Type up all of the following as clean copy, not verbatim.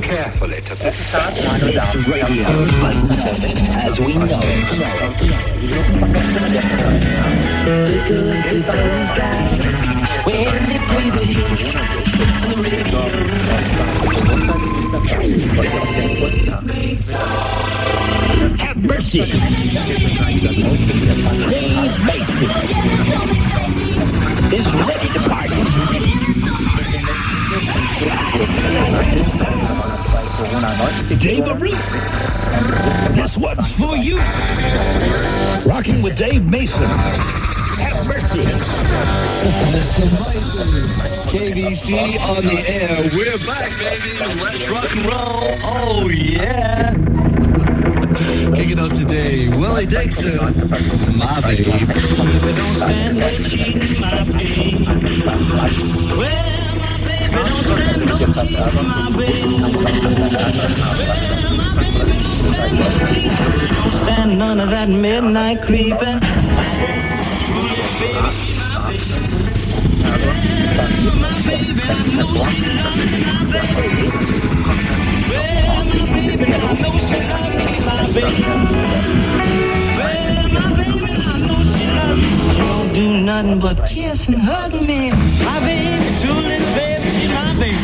carefully to this. It's radio, but not as we know it. Take a look at those guys when they play the hits on the radio. Have mercy. Dave Mason is ready to party. Dave Arena, this one's for you. Rocking with Dave Mason. Have mercy. KBC on the air. We're back, baby. Let's rock and roll. Oh, yeah. Kicking off today, Willie Dixon, My Babe. Don't stand no cheating, my babe. Well, my baby, don't stand no cheating, my babe. Well, my baby, don't stand no cheating. Don't stand none of that midnight creeping. My baby, I know she loves me, my baby. Well, my baby, I know she loves me, my baby. Well, my baby, I know she loves me. She don't do nothing but kiss and hug me. My baby, true little baby, she's my baby.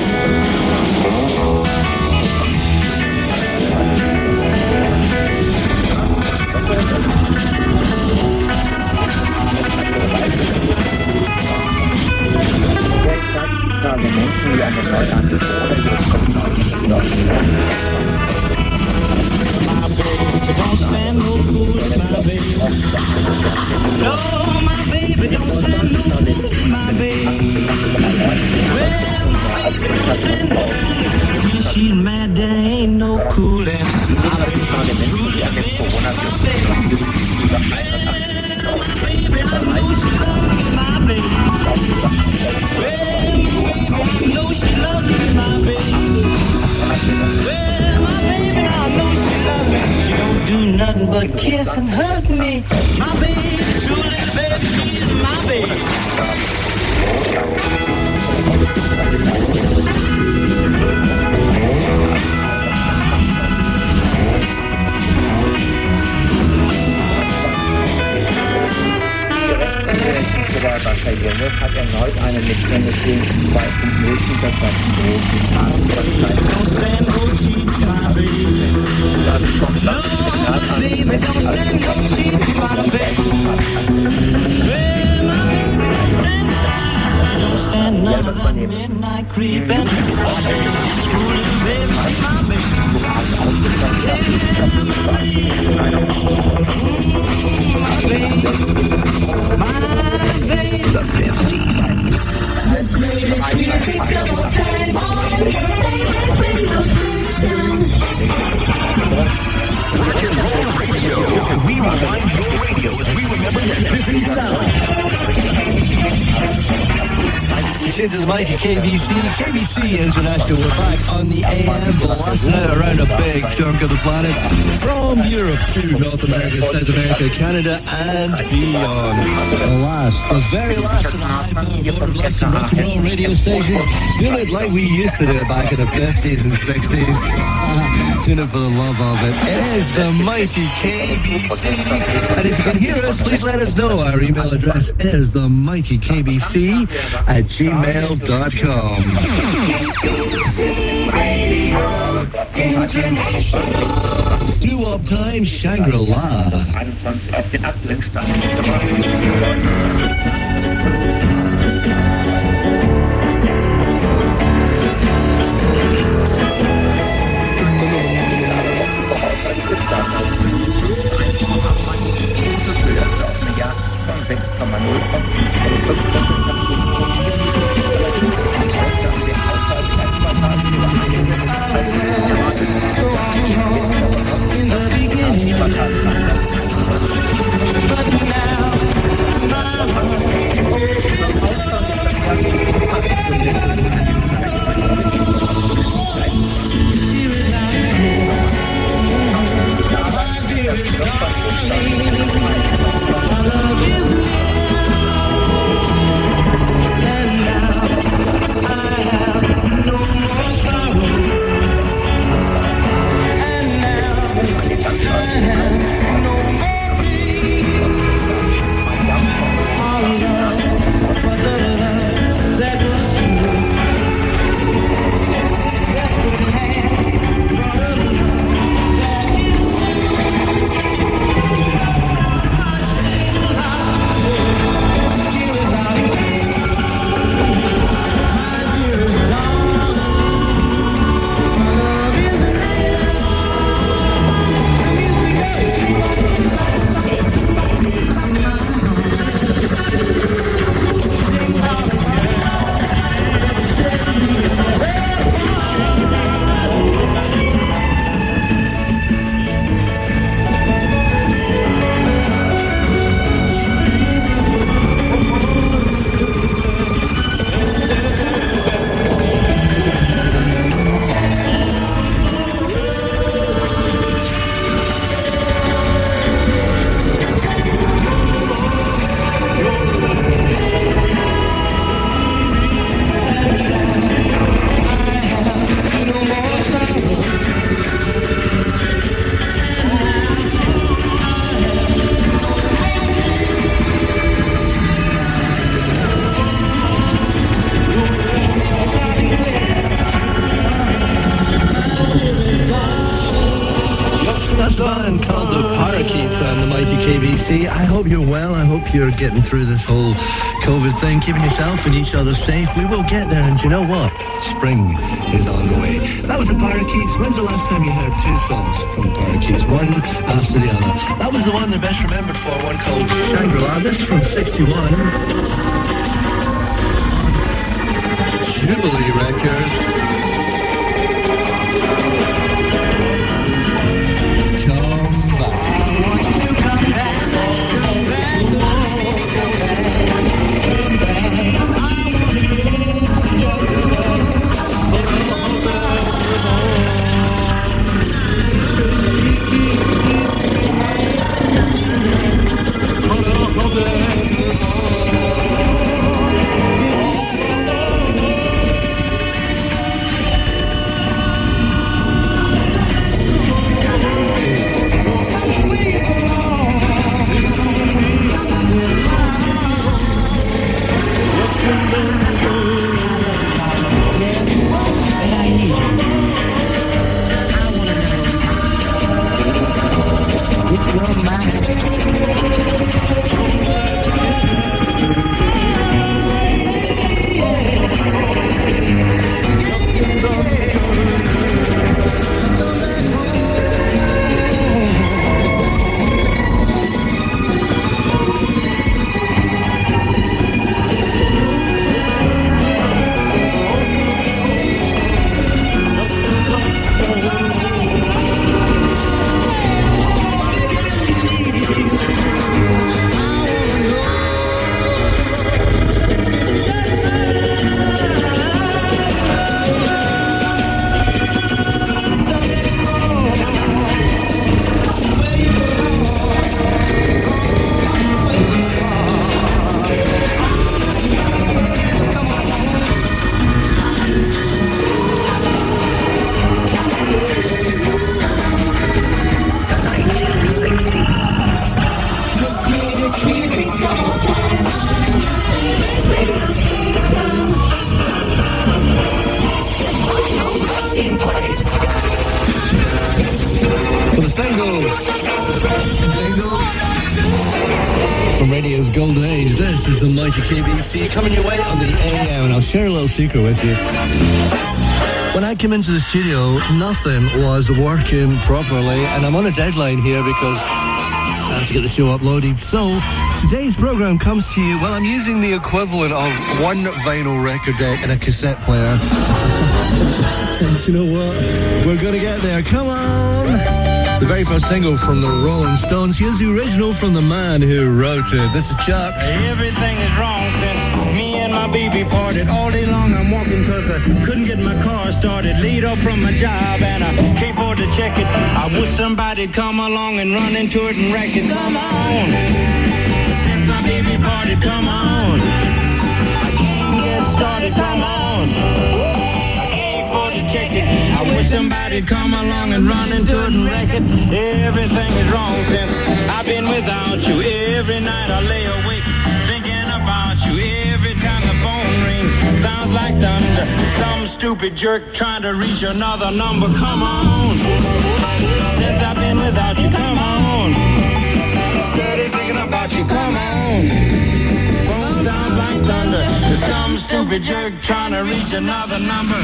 My baby don't stand no fooling, my baby. No, my baby don't stand no fooling, my baby. Well, my baby don't stand no fooling. When she's mad, there ain't no cooling. My baby, truly, baby, my baby. Well, my baby, I know she loves me, my baby. Well, my baby, I know she loves me, my baby. Well, my baby, I know she loves me. She don't do nothing but kiss and hug me. My baby, true little baby, she's my baby. Hat erneut einen mit Tennessee 2.0 unterzeichneten großen Don't stand no cheating, my baby. No, baby, don't stand no cheating, my baby. Well, my baby, don't stand none of that midnight creeping. My baby, true little baby, she's my baby. My baby, the 50s. Let's play this music double time on Rock and roll radio. We rewind your radio as we remember the 50s sound. Tuned to the mighty KBC International. We're back on the AM, blasting it around a big chunk of the planet, from Europe to North America, South America, Canada, and beyond. The last, the very last of the high-powered rock and roll radio stations. Doing it like we used to do it back in the 50s and 60s. Doing it for the love of it. It is the mighty KBC. And if you can hear us, please let us know. Our email address is themightykbc@gmail.com. Doo-wop time, Shangri-La. auf den Ablenkstand. But now, my heart hope you're well. I hope you're getting through this whole COVID thing, keeping yourself and each other safe. We will get there, and you know what? Spring is on the way. That was the Parakeets. When's the last time you heard two songs from the Parakeets, one after the other? That was the one they're best remembered for, one called Shangri-La. This from 61. Jubilee Records. KBC coming your way on the AM, and I'll share a little secret with you. When I came into the studio, nothing was working properly, and I'm on a deadline here because I have to get the show uploaded. So today's program comes to you, well, I'm using the equivalent of one vinyl record deck and a cassette player. And you know what? We're going to get there. Come on! The very first single from the Rolling Stones. Here's the original from the man who wrote it. This is Chuck. Everything is wrong since me and my baby parted. All day long I'm walking because I couldn't get my car started. Laid off from my job and I can't afford to check it. I wish somebody'd come along and run into it and wreck it. Come on. Since my baby parted, come on. I can't get started, come on. Check it. I wish somebody'd come along and run into it and wreck it. Everything is wrong since I've been without you. Every night I lay awake thinking about you. Every time the phone rings, sounds like thunder. Some stupid jerk trying to reach another number. Come on. Since I've been without you, come on. Steady thinking about you, come on. Phone sounds like thunder. Some stupid jerk trying to reach another number.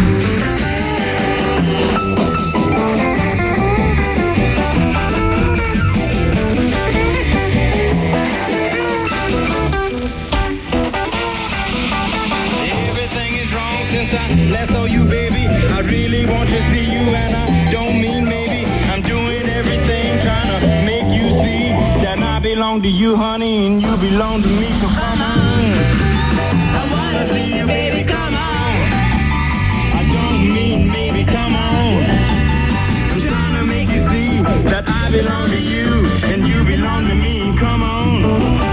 Less of you, baby. I really want to see you, and I don't mean maybe. I'm doing everything trying to make you see that I belong to you, honey, and you belong to me. So come on. I wanna see you, baby. Come on. I don't mean maybe. Come on. I'm trying to make you see that I belong to you, and you belong to me. Come on.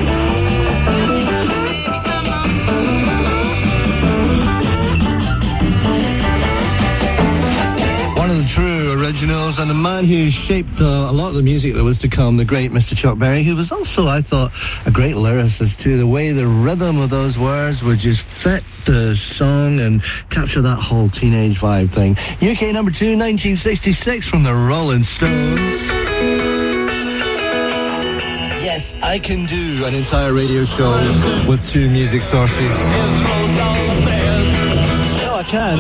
True originals, and the man who shaped a lot of the music that was to come, the great Mr. Chuck Berry, who was also, I thought, a great lyricist too. The way the rhythm of those words would just fit the song and capture that whole teenage vibe thing. UK number 2, 1966 from the Rolling Stones. Yeah, Yes, I can do an entire radio show with two music sources. No, I can.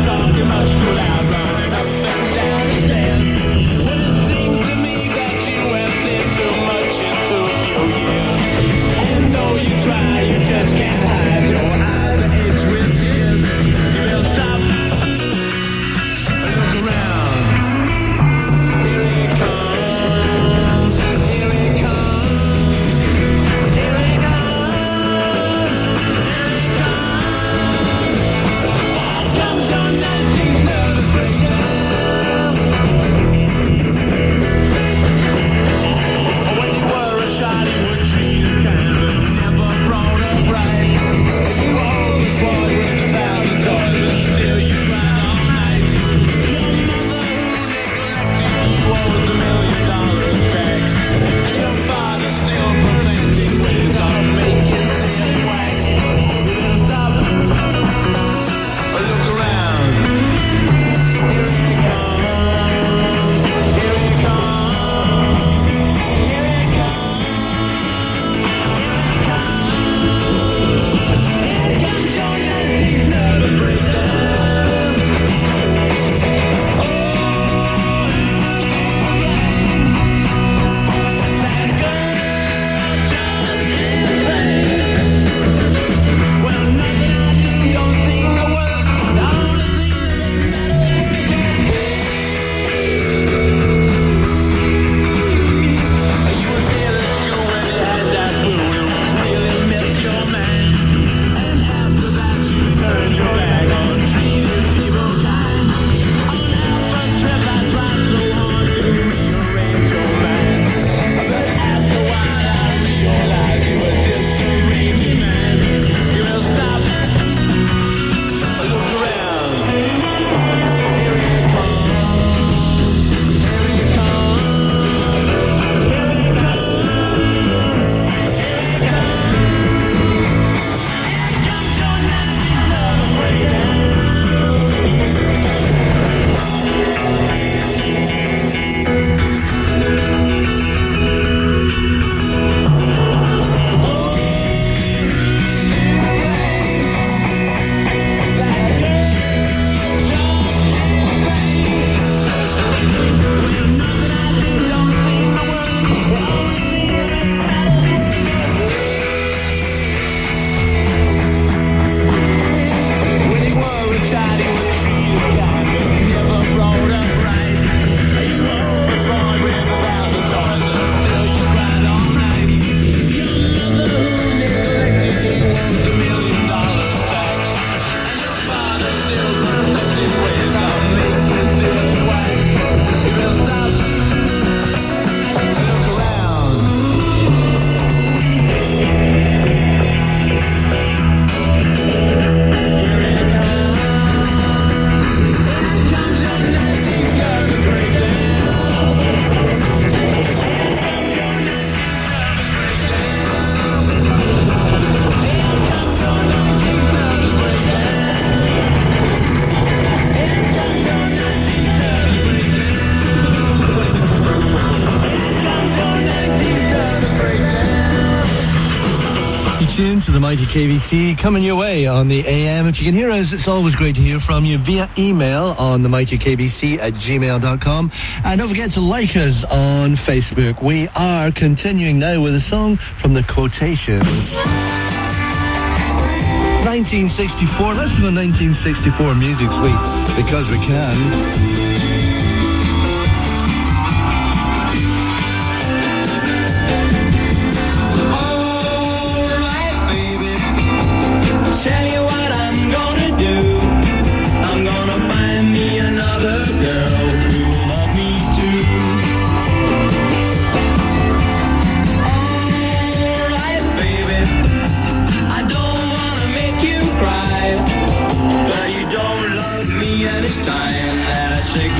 To the mighty KBC, coming your way on the AM. If you can hear us, it's always great to hear from you via email on themightykbc@gmail.com. And don't forget to like us on Facebook. We are continuing now with a song from the Quotations. 1964, let's do a 1964 music suite because we can. Time that I shake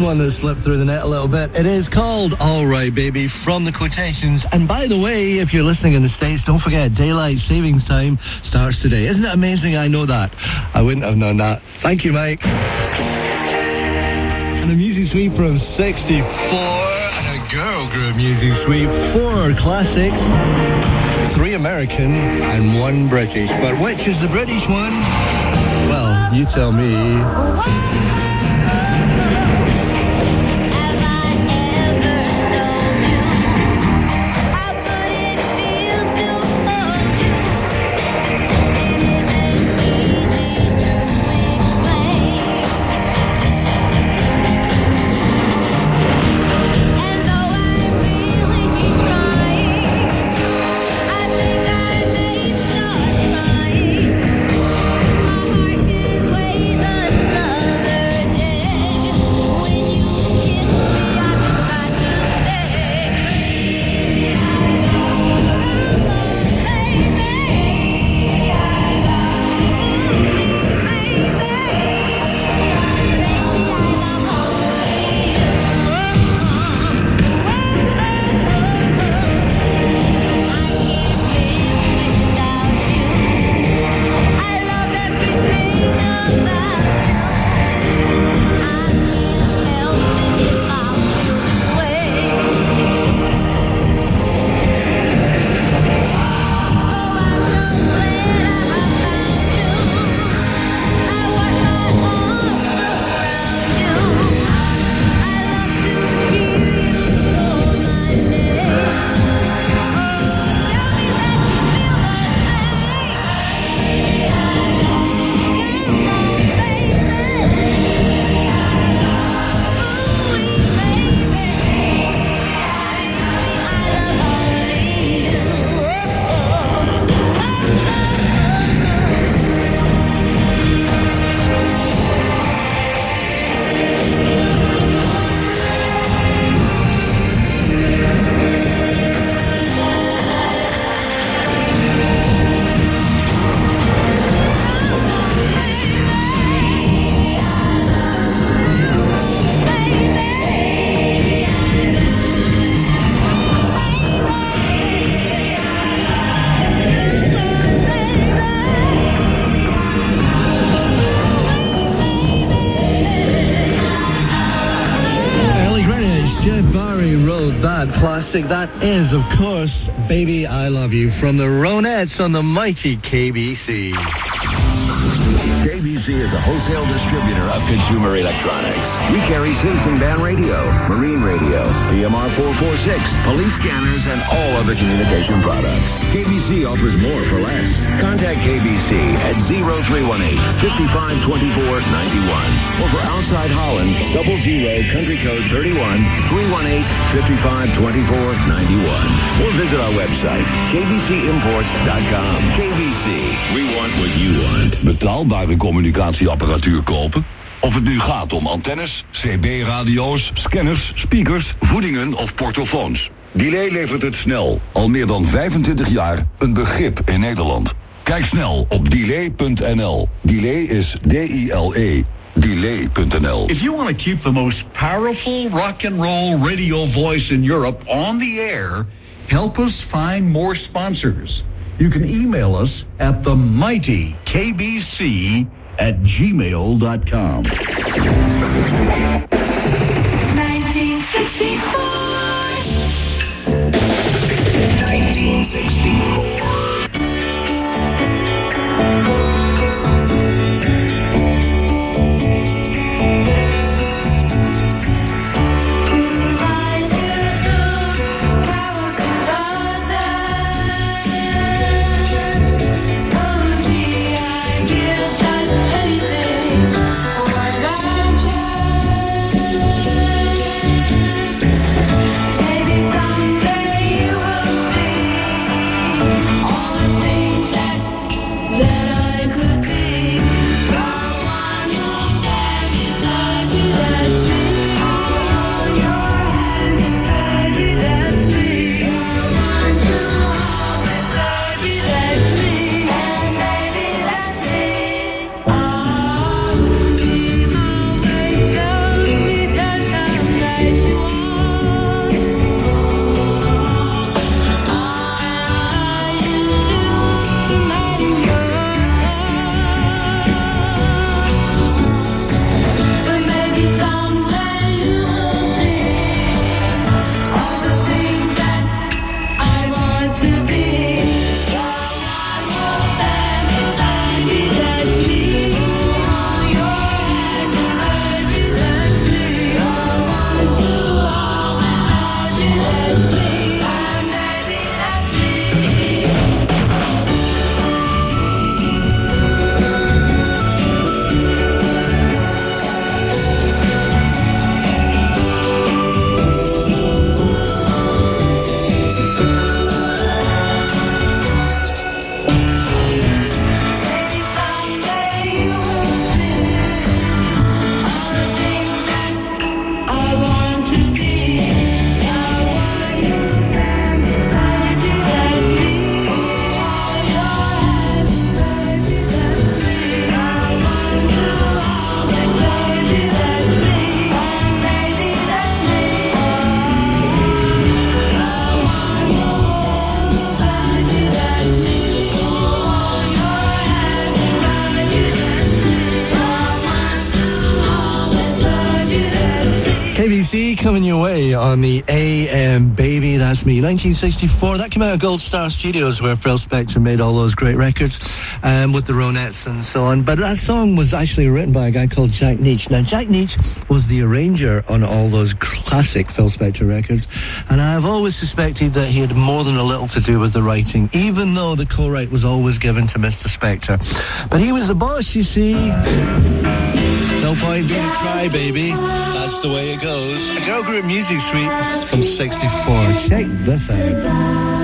one that slipped through the net a little bit. It is called All Right Baby from the Quotations. And by the way, if you're listening in the States, don't forget Daylight Savings Time starts today. Isn't it amazing? I know that. I wouldn't have known that. Thank you, Mike. And a music suite from 64. And a girl group music suite. 4 classics. 3 American and 1 British. But which is the British one? Well, you tell me. Classic. That is, of course, Baby I Love You from the Ronettes on the mighty KBC. KBC is a wholesale distributor of consumer electronics. We carry Citizen Band Radio, Marine Radio, PMR 446, police scanners, and all other communication products. KBC offers more for less. Contact KBC at 0318-5524-91. Or for outside Holland, 00 country code 31 318-5524-91. Or visit our website, kbcimports.com. KBC, we want what you want. Betaalbare communicatieapparatuur kopen? Of het nu gaat om antennes, CB-radio's, scanners, speakers, voedingen of portofoons. Delay levert het snel. Al meer dan 25 jaar een begrip in Nederland. Kijk snel op delay.nl. Delay is D-I-L-E. Delay.nl. If you want to keep the most powerful rock and roll radio voice in Europe on the air, help us find more sponsors. You can email us at themightykbc@gmail.com. 1964. Anything for my child. KBC coming your way on the AM Baby, that's me. 1964, that came out of Gold Star Studios where Phil Spector made all those great records with the Ronettes and so on. But that song was actually written by a guy called Jack Nitzsche. Now, Jack Nitzsche was the arranger on all those classic Phil Spector records, and I've always suspected that he had more than a little to do with the writing, even though the co-write was always given to Mr. Spector. But he was the boss, you see. No point being a crybaby. That's the way it goes. A girl group music suite from 64. Check this out.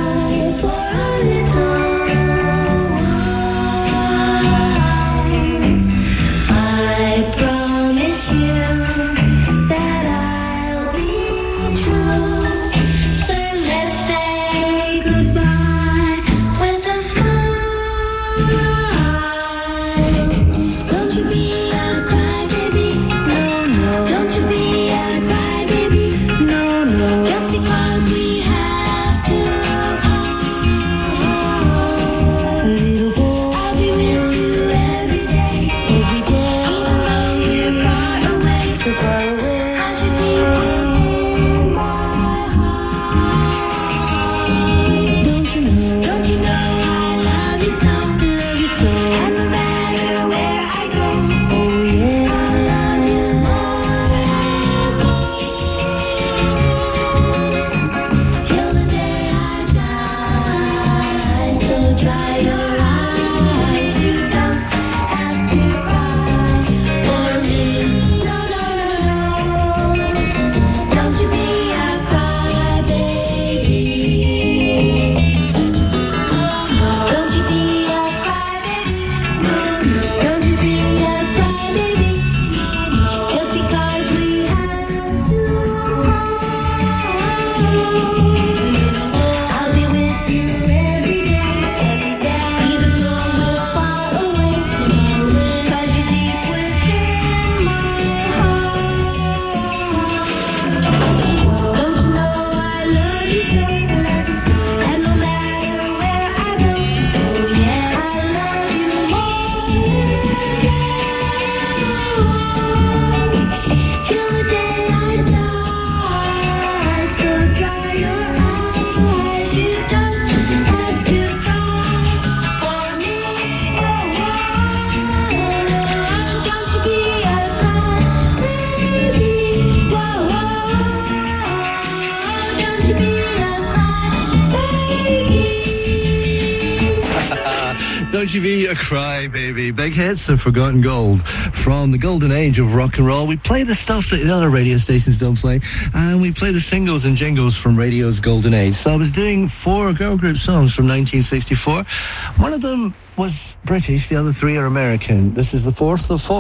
Don't You Be a Crybaby. Big hits of Forgotten Gold from the golden age of rock and roll. We play the stuff that the other radio stations don't play, and we play the singles and jingles from radio's golden age. So I was doing 4 girl group songs from 1964. One of them was British, the other 3 are American. This is the 4th of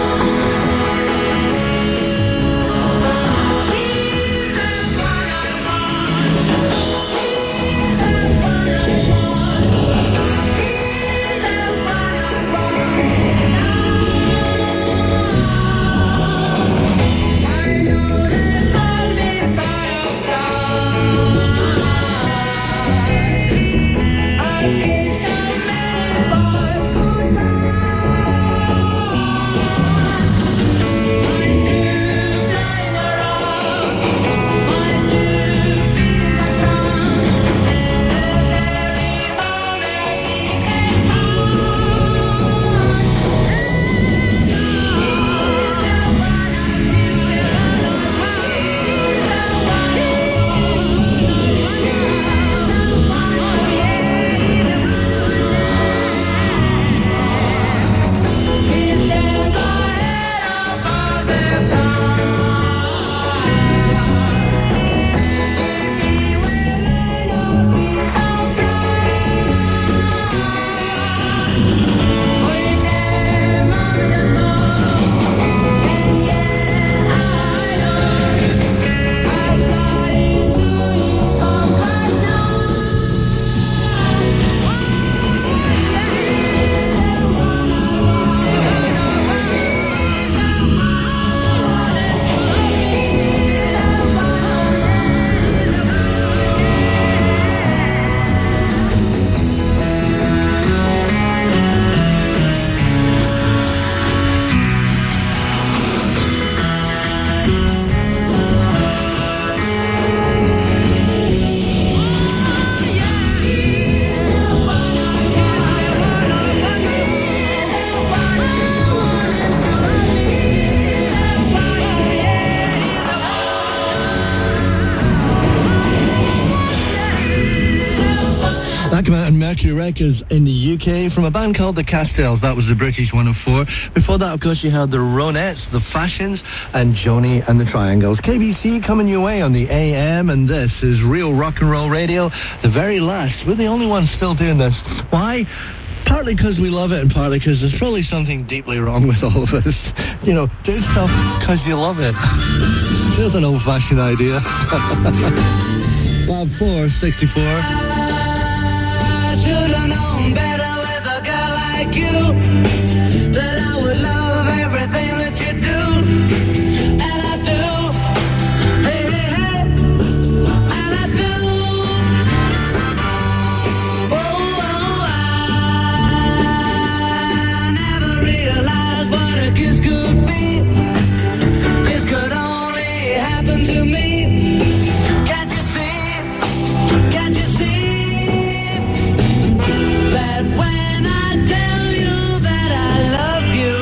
4. Factory Records in the UK from a band called The Castells. That was the British 104. Before that, of course, you had the Ronettes, the Fashions, and Johnny and the Triangles. KBC coming your way on the AM, and this is Real Rock and Roll Radio, the very last. We're the only ones still doing this. Why? Partly because we love it, and partly because there's probably something deeply wrong with all of us. You know, do stuff because you love it. There's an old-fashioned idea. Bob 464. I should have known better with a girl like you, that I would love everything that you do, and I do. Hey, hey, hey, and I do. Oh, I never realized what a kiss could be. This could only happen to me. Can't you see? Can't you see? That when I tell you that I love you,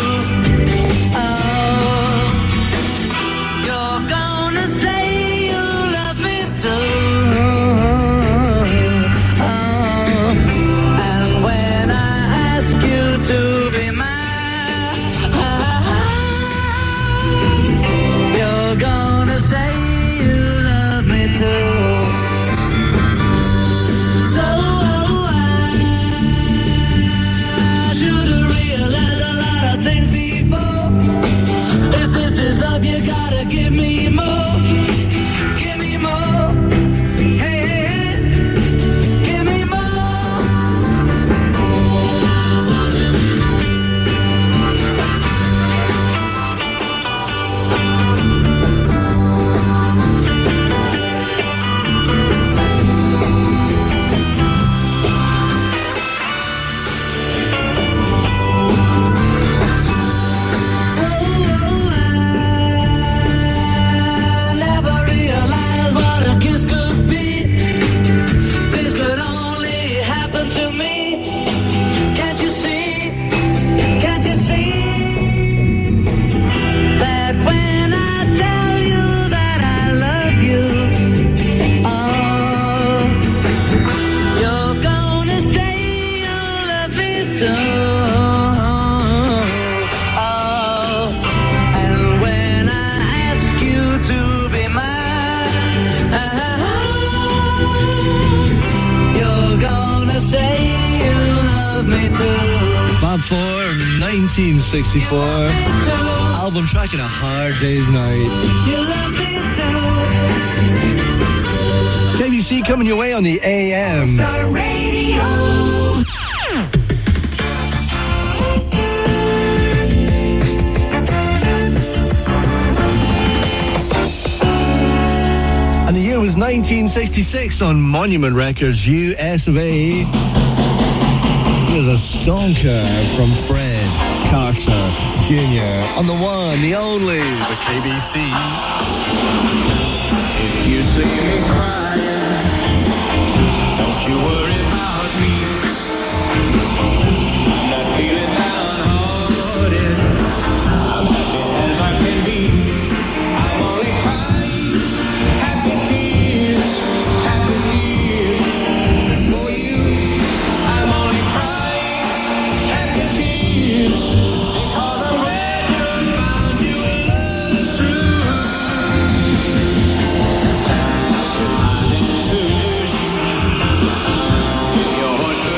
oh, you're gonna say you love me too. Oh, and when I ask you to be mine, you're gonna say you love me too. So I should have realized a lot of things before. If this is love, you gotta give me more. Give me more. Hey, hey, hey. Give me more. I never realized what a kiss could be. This could only happen to me. Can't you see? Can't you see? That when I tell you that I love you, oh, you're gonna say you love me too. Oh, and when I ask you to be mine, you're gonna say you love me too. Bob 4, 1964. Album track in A Hard Day's Night. You love me too. KBC coming your way on the AM. Star Radio. And the year was 1966 on Monument Records, US of A. Here's a stonker from Fred Carter Jr. on the one, the only, the KBC. If you see me crying, don't you worry about me. I'm not feeling downhearted. I'm happy as I can be. I'm only crying happy tears for you. I'm only crying happy tears because I'm glad you found you a love true. If I didn't lose you, if your heart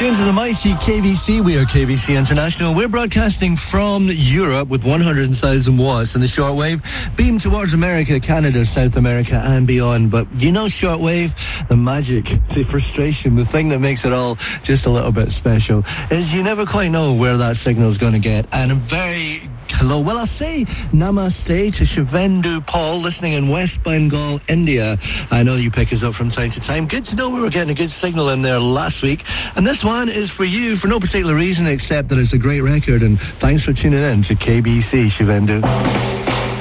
Tunes of the mighty KBC. We are KBC International. We're broadcasting from Europe with 100,000 watts in the shortwave, beamed towards America, Canada, South America, and beyond. But you know, shortwave, the magic, the frustration, the thing that makes it all just a little bit special is you never quite know where that signal's going to get. And a very hello, well, I'll say namaste to Shivendu Paul, listening in West Bengal, India. I know you pick us up from time to time. Good to know we were getting a good signal in there last week. And this one is for you for no particular reason except that it's a great record. And thanks for tuning in to KBC, Shivendu.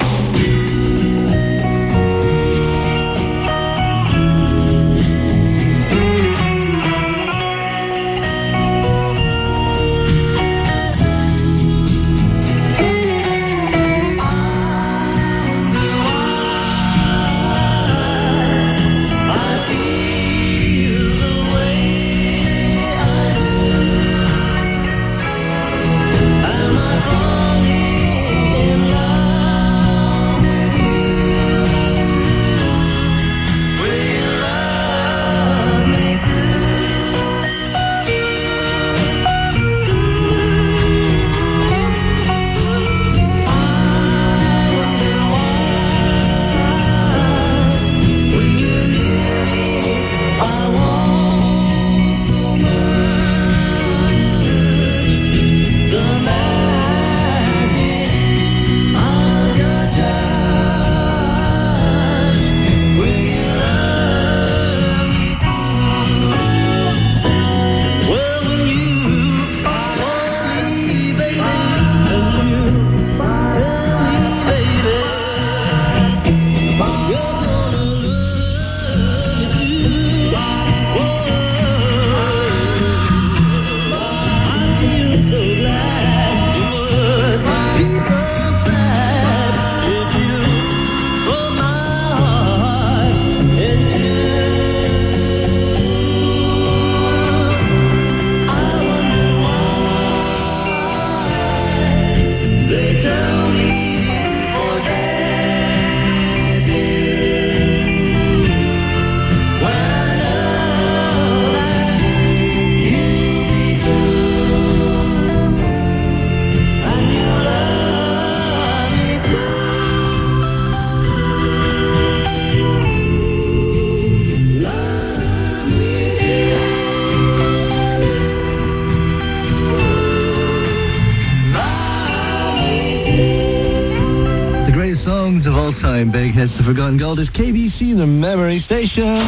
Big hits of Forgotten Gold is KBC, the Memory Station. 100%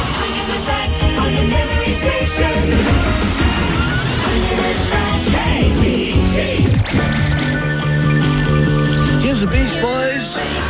on the Memory Station. 100% KBC. Here's the Beach Boys.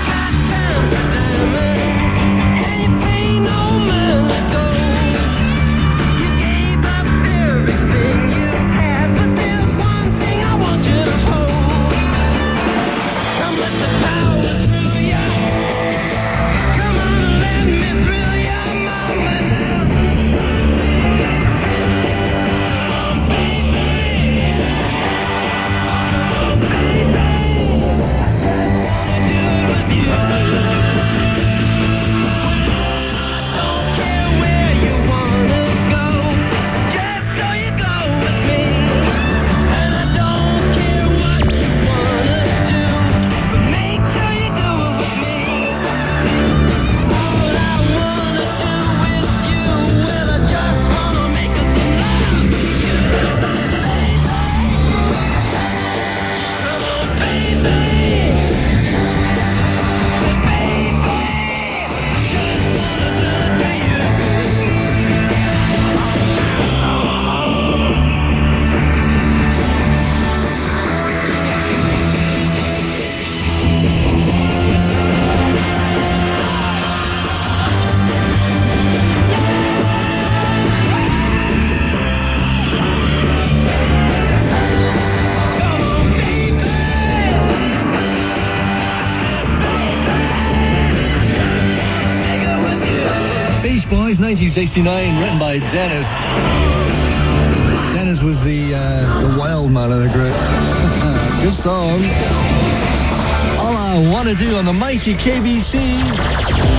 Boys, 1969, written by Dennis. Dennis was the wild man of the group. Good song. All I Want to Do on the mighty KBC.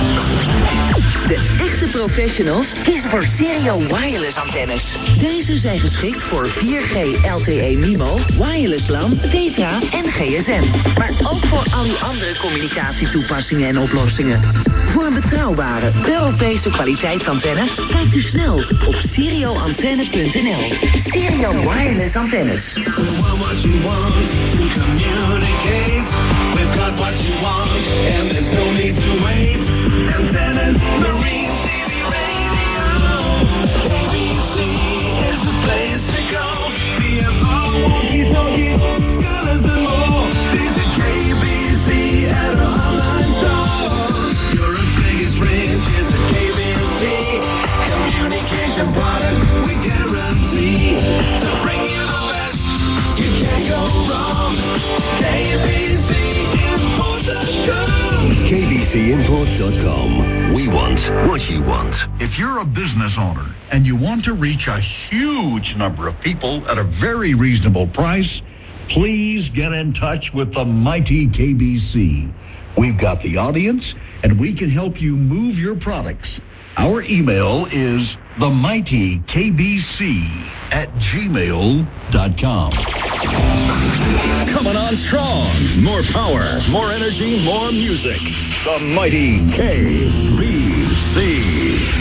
De echte professionals kiezen voor Stereo Wireless antennes. Deze zijn geschikt voor 4G LTE MIMO, wireless LAN, Tetra en GSM. Maar ook voor al uw andere communicatietoepassingen en oplossingen. Voor een betrouwbare Europese kwaliteitsantenne kijkt u snel op stereoantenne.nl. Stereo Wireless antennes. What you want to communicate. We've got what you want, and there's no need to wait. Antennas, Marine TV Radio. KBC is the place to go. BFO, walkie-talkie, scholars and more. Visit KBC at our online store. Europe's biggest range is at KBC. Communication products we guarantee to bring you the best. You can't go wrong. KBCImport.com. KBCImport.com. We want what you want. If you're a business owner and you want to reach a huge number of people at a very reasonable price, please get in touch with the mighty KBC. We've got the audience, and we can help you move your products. Our email is themightykbc@gmail.com. Coming on strong. More power, more energy, more music. The mighty KBC.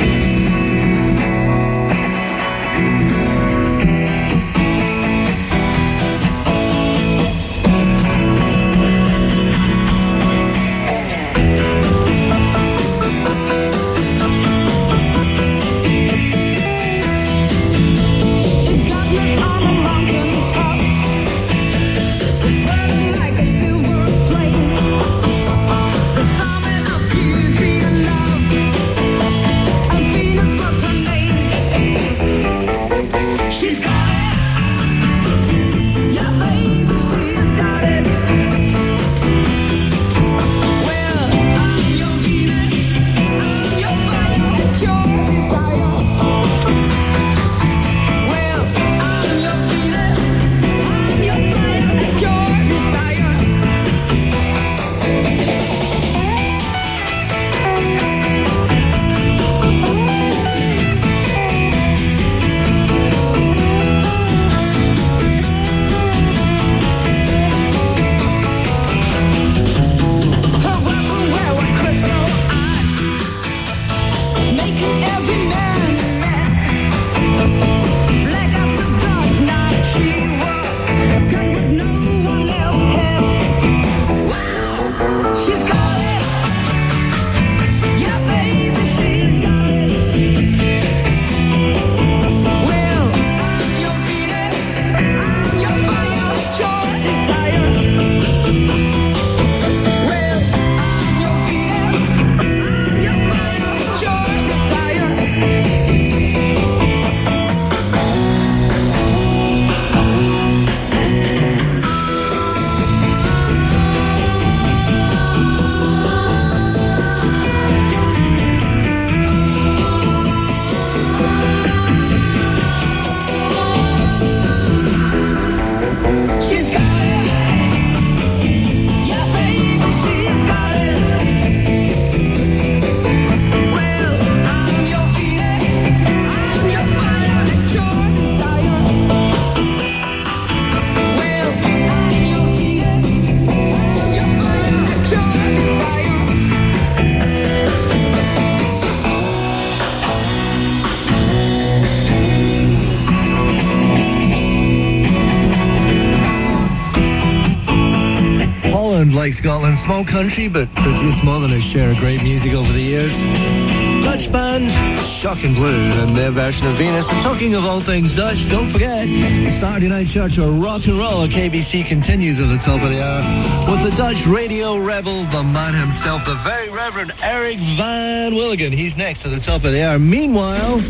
Like Scotland, small country, but produced more than its share of great music over the years. Dutch band Shocking Blue and their version of Venus. And talking of all things Dutch, don't forget, Saturday Night Church or Rock and Roll at KBC continues at the top of the hour with the Dutch radio rebel, the man himself, the very Reverend Eric Van Willigen. He's next at the top of the hour. Meanwhile,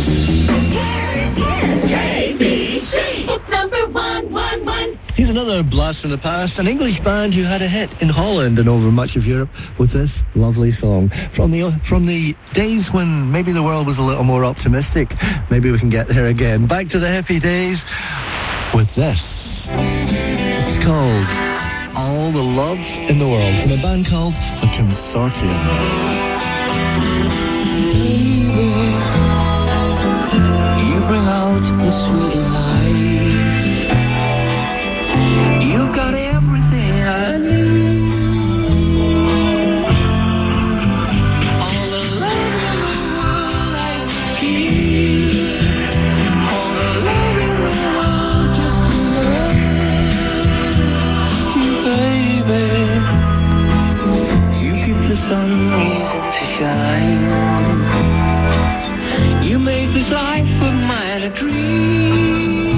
KBC. It's number 111. here's another blast from the past, an English band who had a hit in Holland and over much of Europe with this lovely song. From the days when maybe the world was a little more optimistic, maybe we can get there again. Back to the hippie days with this. It's called All the Love in the World from a band called The Consortium. You bring out the sweet in life. You got everything I need. All the love in the world I will give. All the love in the world just to love you, baby. You give the sun reason to shine. You make this life of mine a dream.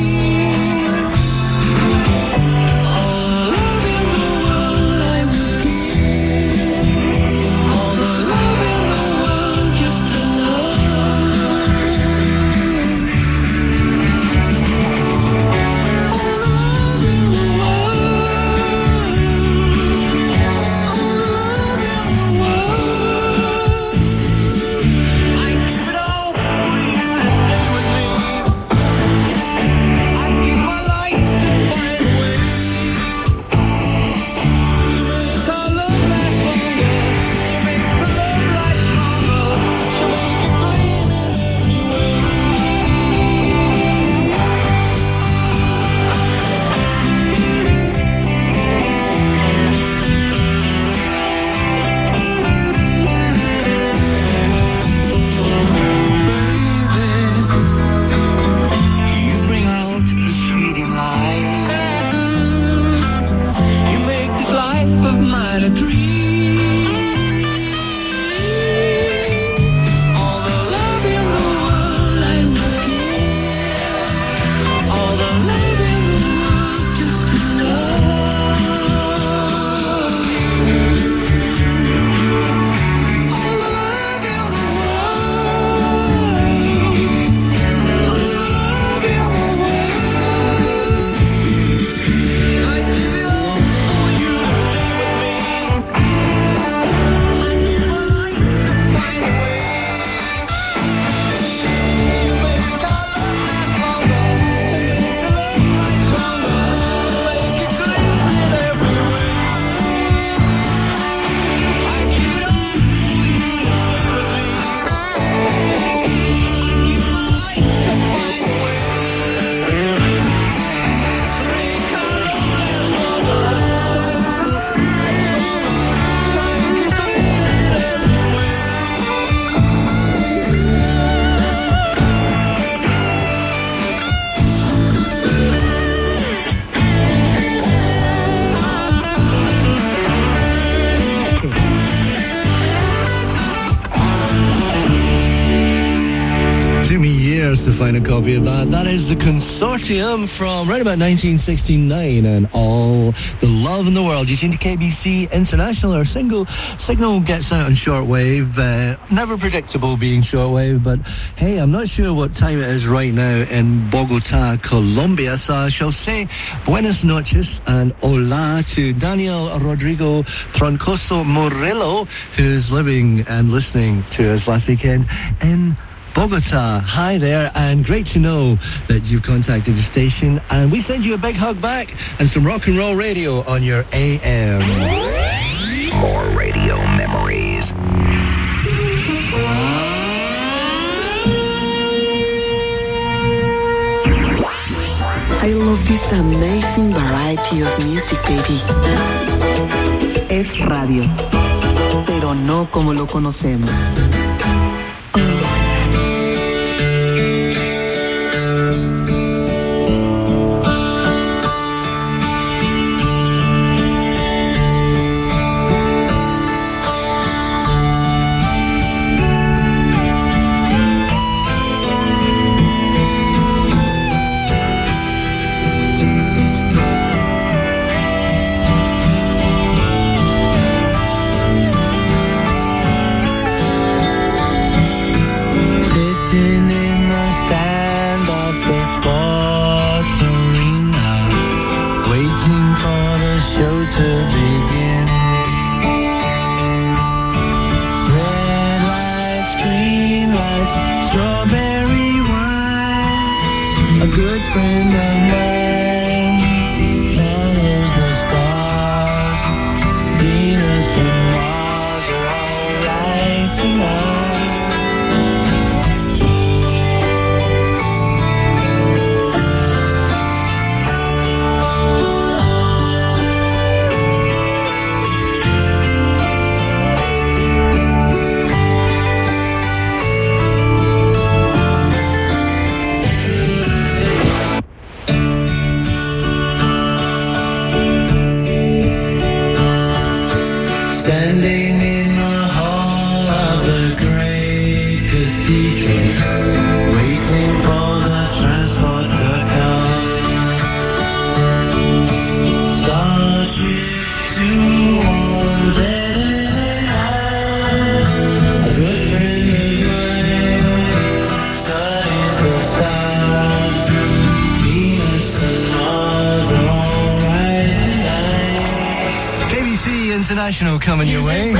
All the love in the world I will give. All the love in the world just to love you. All the love in the world. All the love in the world. I give it all for you to stay with me. I give my life to find a way to make our love last longer, to make the love last stronger, to make it clean in every way. You bring out the sweet in life. You make this life of mine a dream. All the love in the world I will give. All the love in the world just to love you. All the love in the world. All the love in the world. I give it all for you to stay with me. I give my life to find a way. You make our love last longer, to make the love last stronger, to make it clean in every way. I give it all for you to stay with me. Give my life to find a way. To make our love last longer, to make the love last stronger, to make it clean in every way. Took me years to find a copy of that. That is the Consortium from right about 1969 and All the Love in the World. You tuned to KBC International. Our signal gets out on shortwave. Never predictable being shortwave, but hey, I'm not sure what time it is right now in Bogota, Colombia, so I shall say buenas noches and hola to Daniel Rodrigo Troncoso Murillo, who's living and listening to us last weekend in Bogota. Hi there, and great to know that you've contacted the station, and we send you a big hug back and some rock and roll radio on your AM. More radio memories. I love this amazing variety of music, baby. Es radio, pero no como lo conocemos. International coming your way.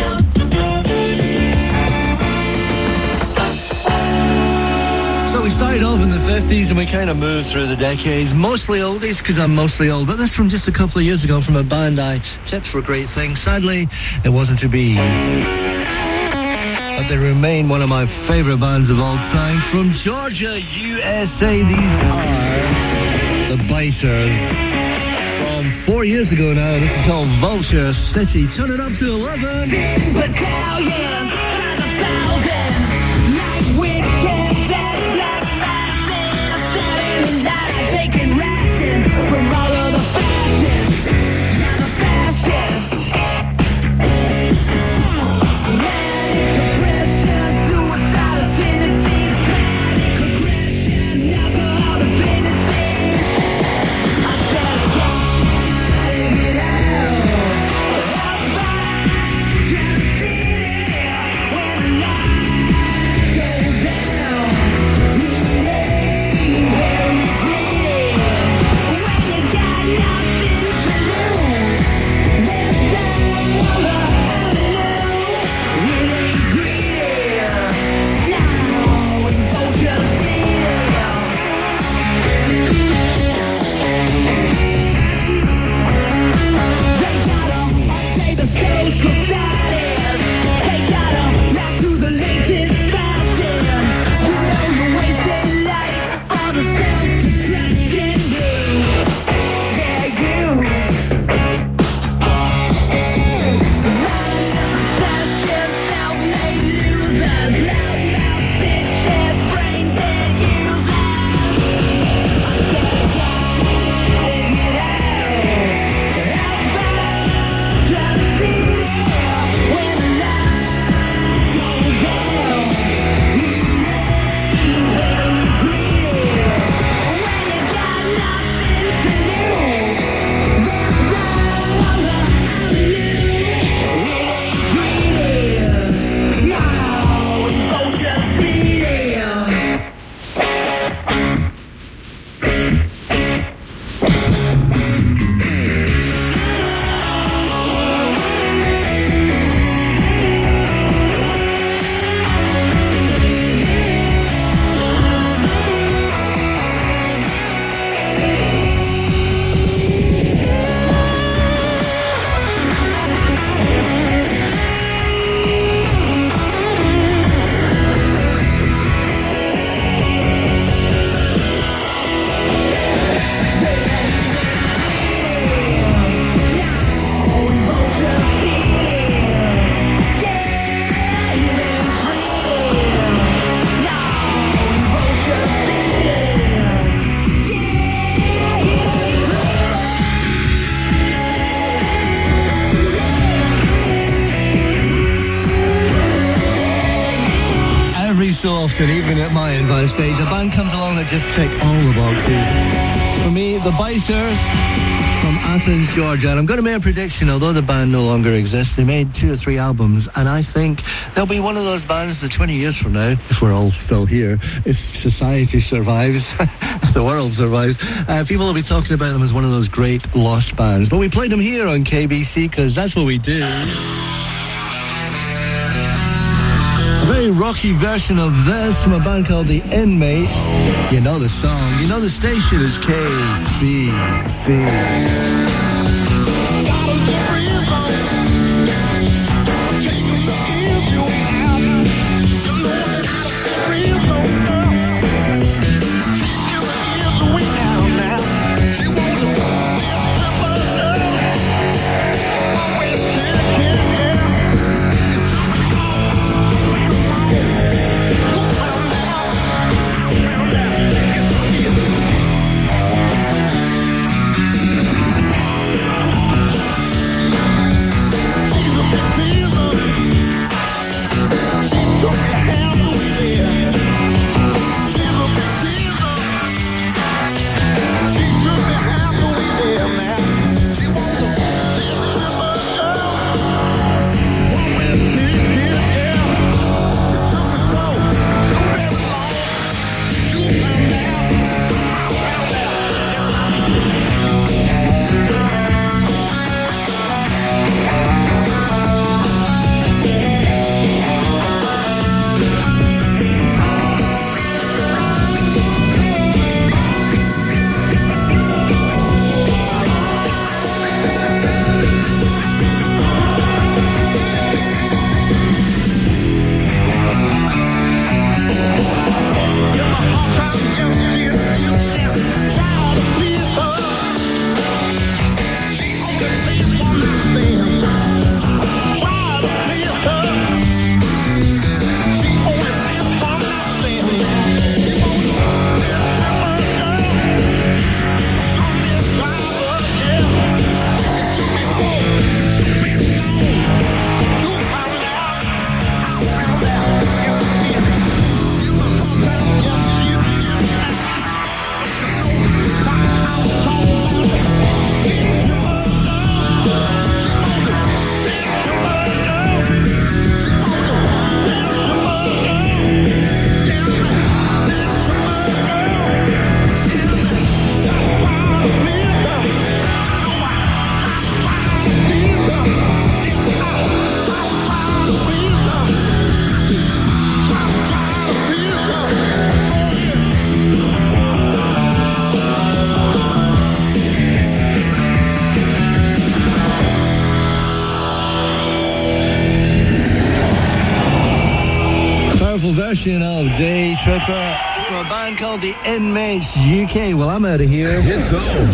So we started off in the 50s and we kind of moved through the decades. Mostly oldies, because I'm mostly old. But this from just a couple of years ago from a band I tipped for great things. Sadly, it wasn't to be. But they remain one of my favorite bands of all time. From Georgia, USA, these are the Biters. From 4 years ago now, this is called Vulture City. Turn it up to 11. Battalions, like 1,000, like witches and black masses, selling lies, taking rations from all of the fascists. Yeah, the fascists. Depression, suicidal tendencies, panic, aggression, alcohol dependency. I said, gotta get out. When the light goes down, you lay very clear. When you got nothing to lose, there's no other avenue. It ain't clear. Now it's Vulture City. They gotta play the social status. They gotta rise to the latest fashion. You know you're wasting life for the self-destruction blues. Yeah, you. Running in the session, self-made losers, loudmouth bitches, brain-dead users. I said, gotta get out. Trying to see when the light goes down. You lay very clear. When you got nothing to lose, there's no other avenue. It ain't clear. Now it's Vulture City. Every so often, even at my advanced stage, a band comes along that just tick all the boxes. For me, the Biters from Athens, Georgia. And I'm going to make a prediction, although the band no longer exists, they made 2 or 3 albums, and I think they'll be one of those bands that 20 years from now, if we're all still here, if society survives, if the world survives, people will be talking about them as one of those great lost bands. But we played them here on KBC because that's what we do. A very rocky version of this from a band called The Inmates. You know the song. You know the station is KBC. powerful version of Day Tripper from a band called the Inmates UK. Well, I'm out of here. Hit zone.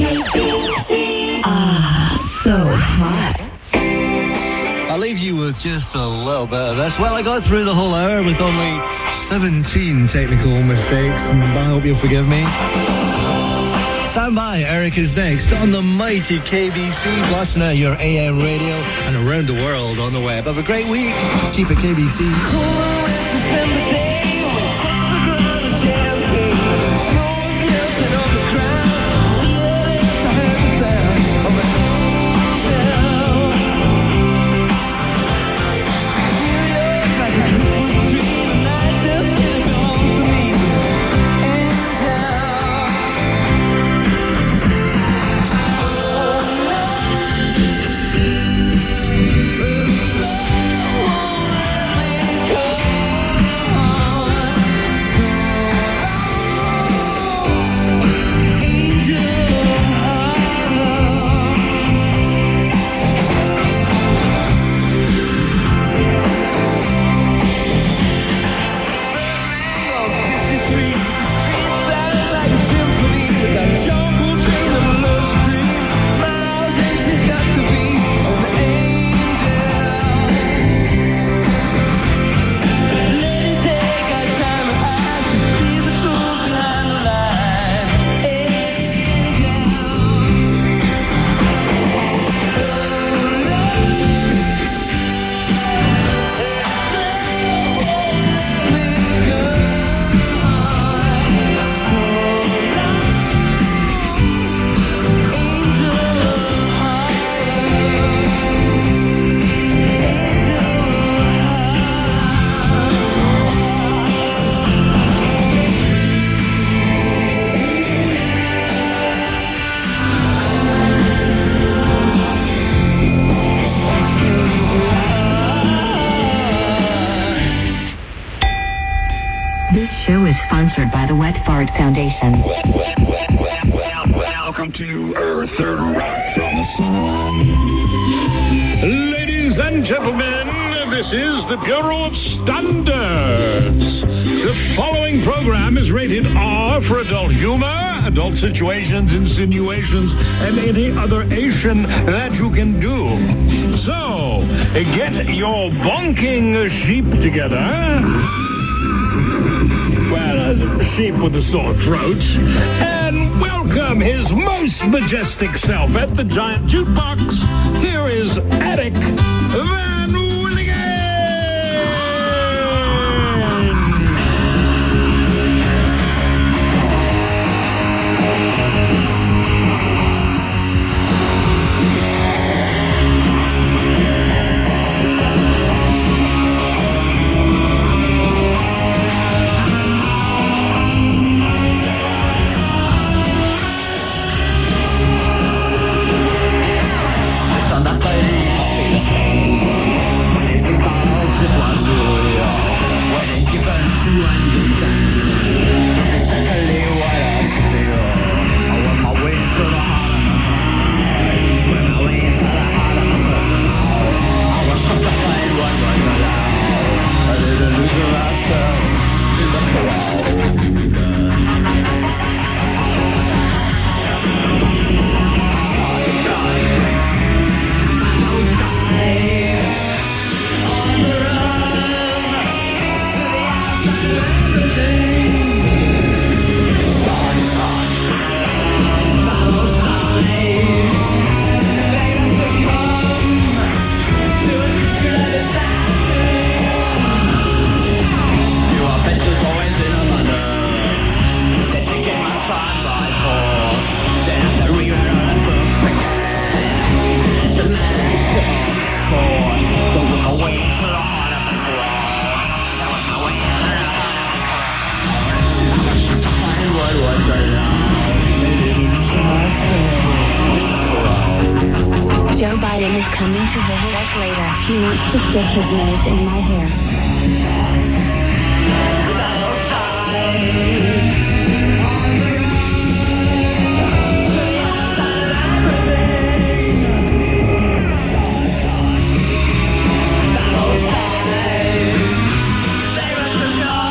So hot. I'll leave you with just a little bit of this. Well, I got through the whole hour with only 17 technical mistakes, and I hope you'll forgive me. Stand by, Eric is next on the mighty KBC, blasting out your AM radio and around the world on the web. Have a great week. Keep it KBC. This show is sponsored by the Wet Fart Foundation. Welcome to Earth Rock from the Sun. Ladies and gentlemen, this is the Bureau of Standards. The following program is rated R for adult humor, adult situations, insinuations, and any other Asian that you can do. So, get your bonking sheep together. Well, a sheep with a sore throat. And welcome his most majestic self at the giant jukebox. Here is Eric Van Willigen. Joe Biden is coming to visit us later. He wants to stick his nose in my hair. Save us from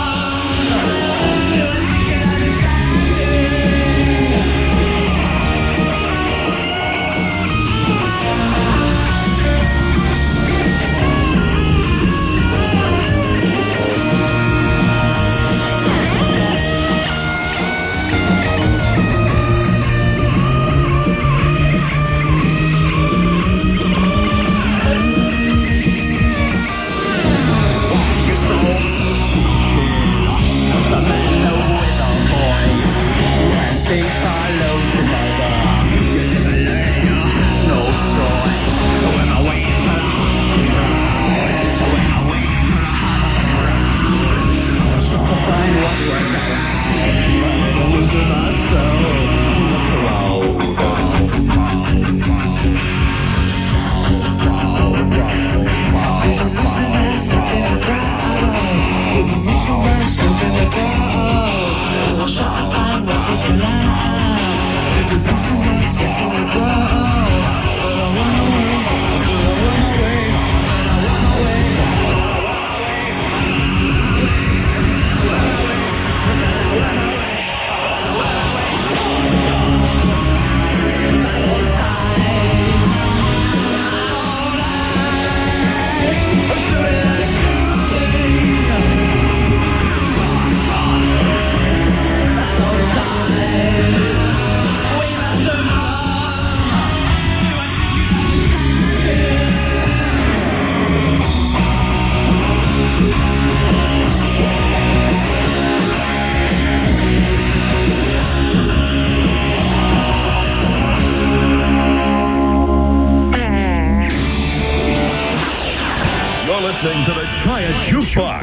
Quiet Jukebox.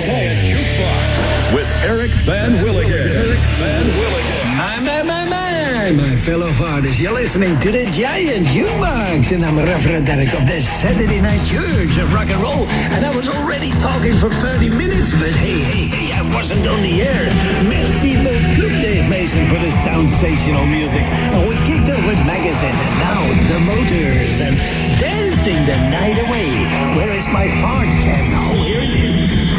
With Eric Van Willigen. My fellow fathers, you're listening to the Giant Jukebox, and I'm Reverend Derek of the Saturday Night Church of Rock and Roll, and I was already talking for 30 minutes, but hey, I wasn't on the air. Merci beaucoup, Dave Mason, for the sensational music. And we kicked off with Magazine, and now The Motors, and Dancing the Night Away. Where is my fart cam now? Here it is.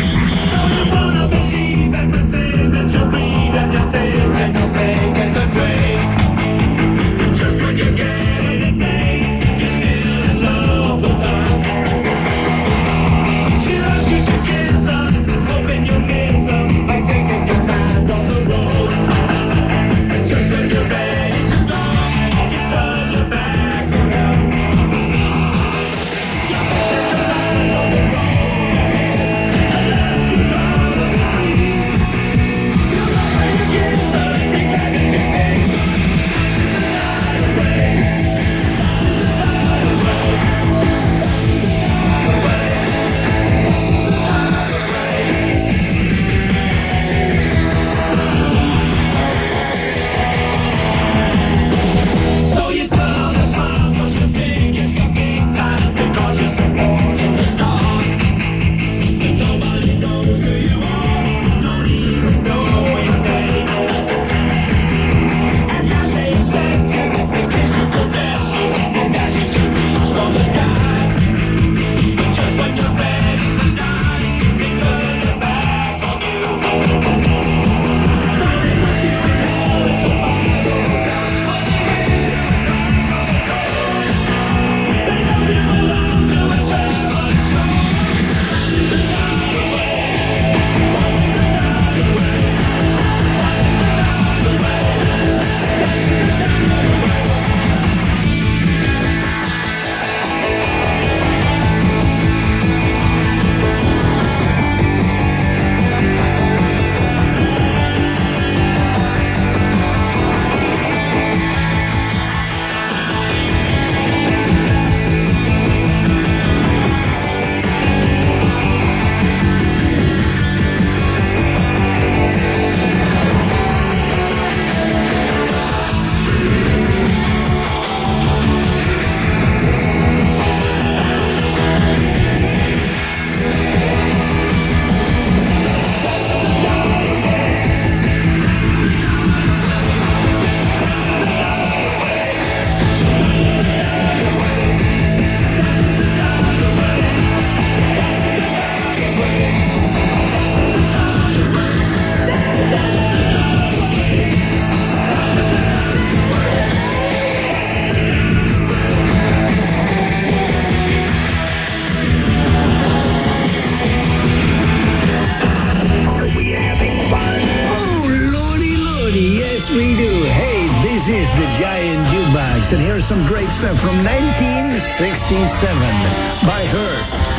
And here's some great stuff from 1967 by her.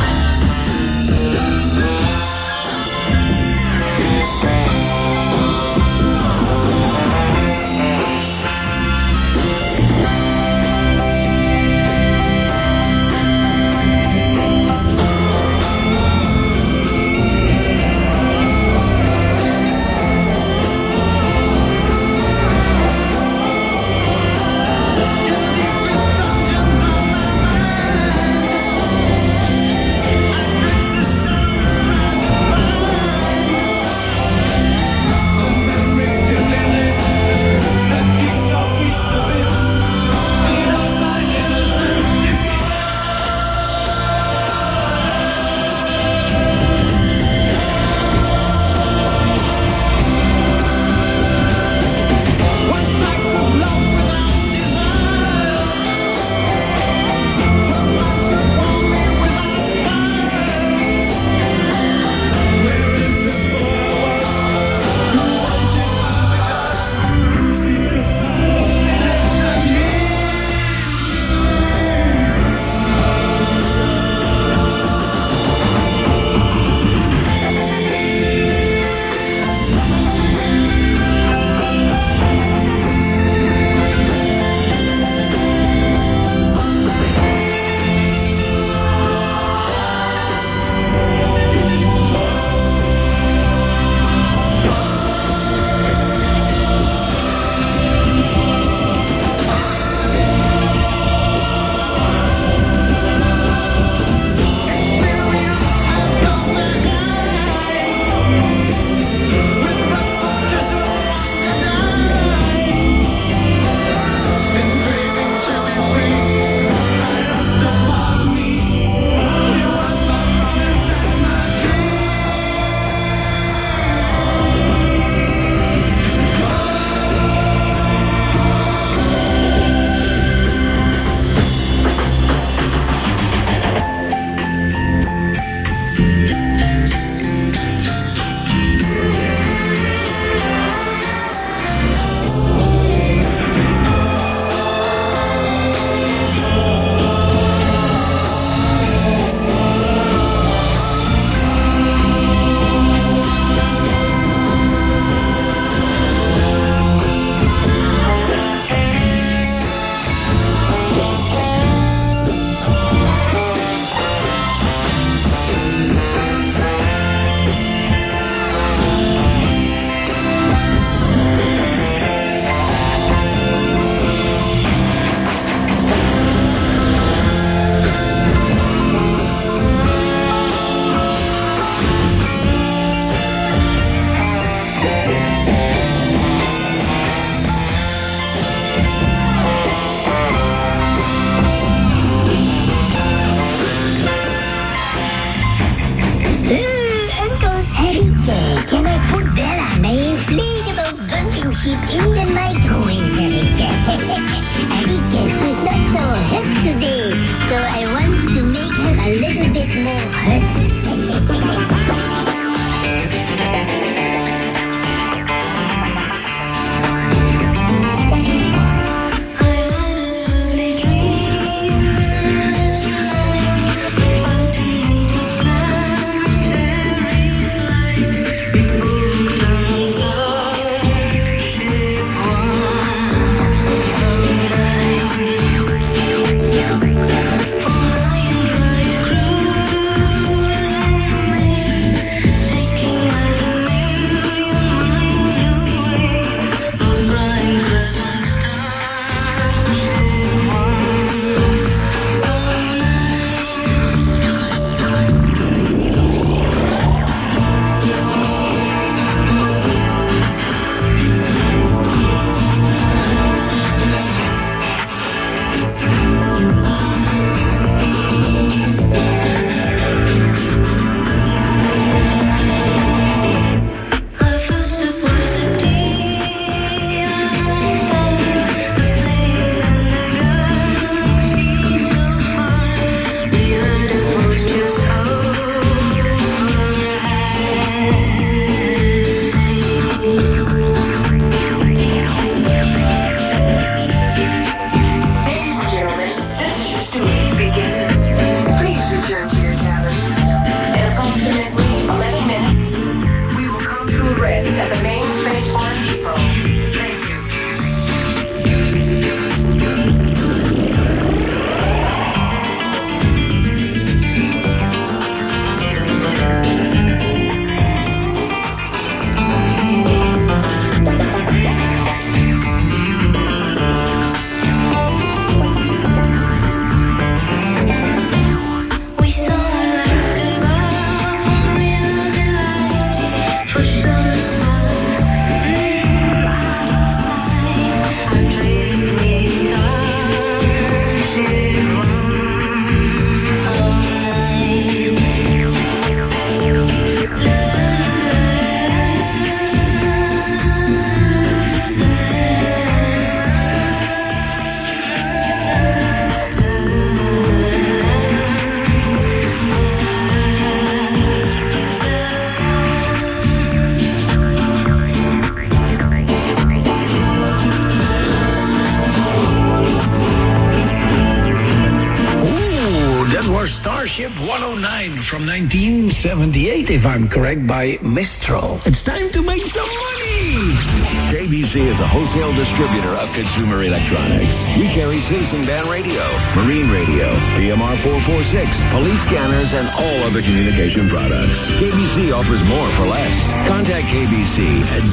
from 1978, if I'm correct, by Mistral. It's time to make some money! KBC is a wholesale distributor of consumer electronics. We carry Citizen Band Radio, Marine Radio, PMR 446, police scanners, and all other communication products. KBC offers more for less. Contact KBC at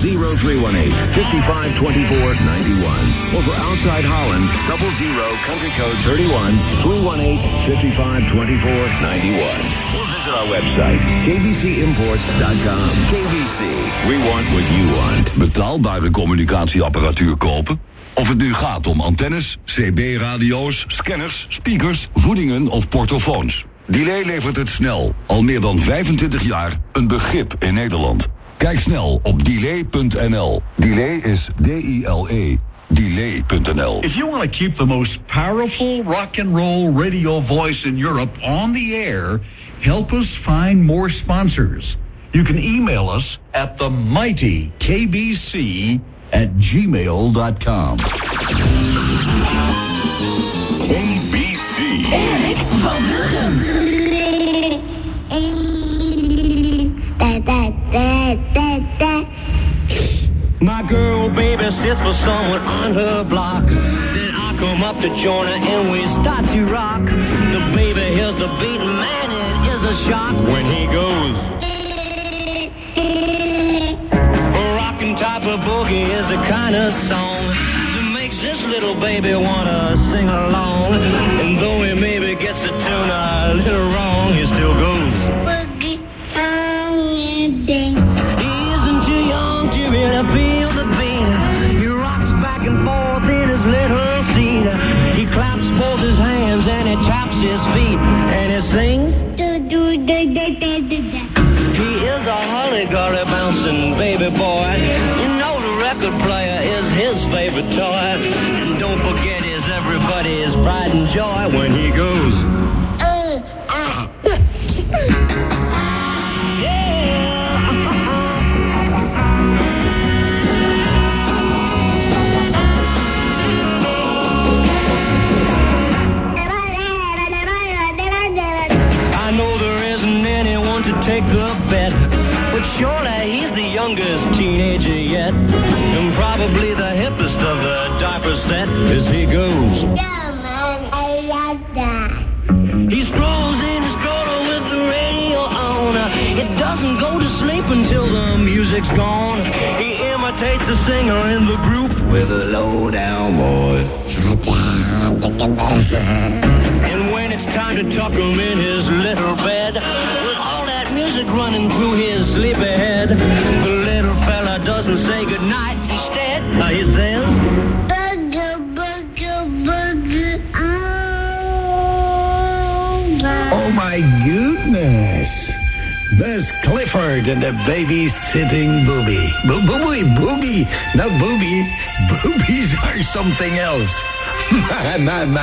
0318-5524-91. Or for outside Holland, 00 country code 31 318-5524-91. Or visit our website, kbcimports.com. KBC, we want what you want. Betaalbare communicatieapparatuur kopen? Of het nu gaat om antennes, CB-radio's, scanners, speakers, voedingen of portofoons. Delay levert het snel. Al meer dan 25 jaar een begrip in Nederland. Kijk snel op delay.nl. Delay is D-I-L-E. Delay.nl. If you want to keep the most powerful rock and roll radio voice in Europe on the air, help us find more sponsors. You can email us at themightykbc@gmail.com. KBC. Erik van Huggen. My girl, baby, sits for someone on her block. Then I come up to join her and we start to rock. The baby hears the beat, man, it is a shock when he goes. A rockin' type of boogie is the kind of song that makes this little baby wanna sing along. And though he maybe gets the tune a little wrong, he still goes. Boogie on your day. He isn't too young to really feel the beat. He rocks back and forth in his little seat. He claps both his hands and he taps his feet and he sings. He is a holly-golly bouncing baby boy. You know the record player is his favorite toy. And don't forget he's everybody's pride and joy when he goes. I know there isn't anyone to take the bet, but surely he's the youngest teenager yet, and probably the hippest of the diaper set as he goes. He strolls in his stroller with the radio on. It doesn't go to sleep until the music's gone. He imitates the singer in the group with a low down voice. And when it's time to tuck him in his little bed, with all that music running through his sleepy head, the little fella doesn't say goodnight. Instead, he says, Oh my goodness. There's Clifford and the babysitting booby. Booby, not booby. Boobies are something else. My.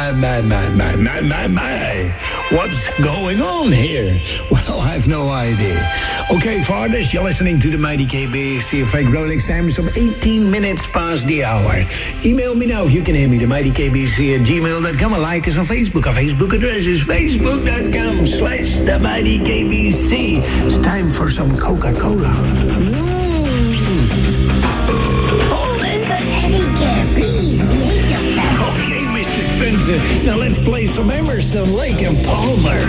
What's going on here? Well, I have no idea. Okay, fathers, you're listening to the Mighty KBC Fake Rolex time. Some 18 minutes past the hour. Email me now if you can hear me, themightykbc@gmail.com, or like us on Facebook. Our Facebook address is facebook.com/themightykbc. It's time for some Coca-Cola. Okay, Mr. Spencer. Now let's play some Emerson, Lake and Palmer.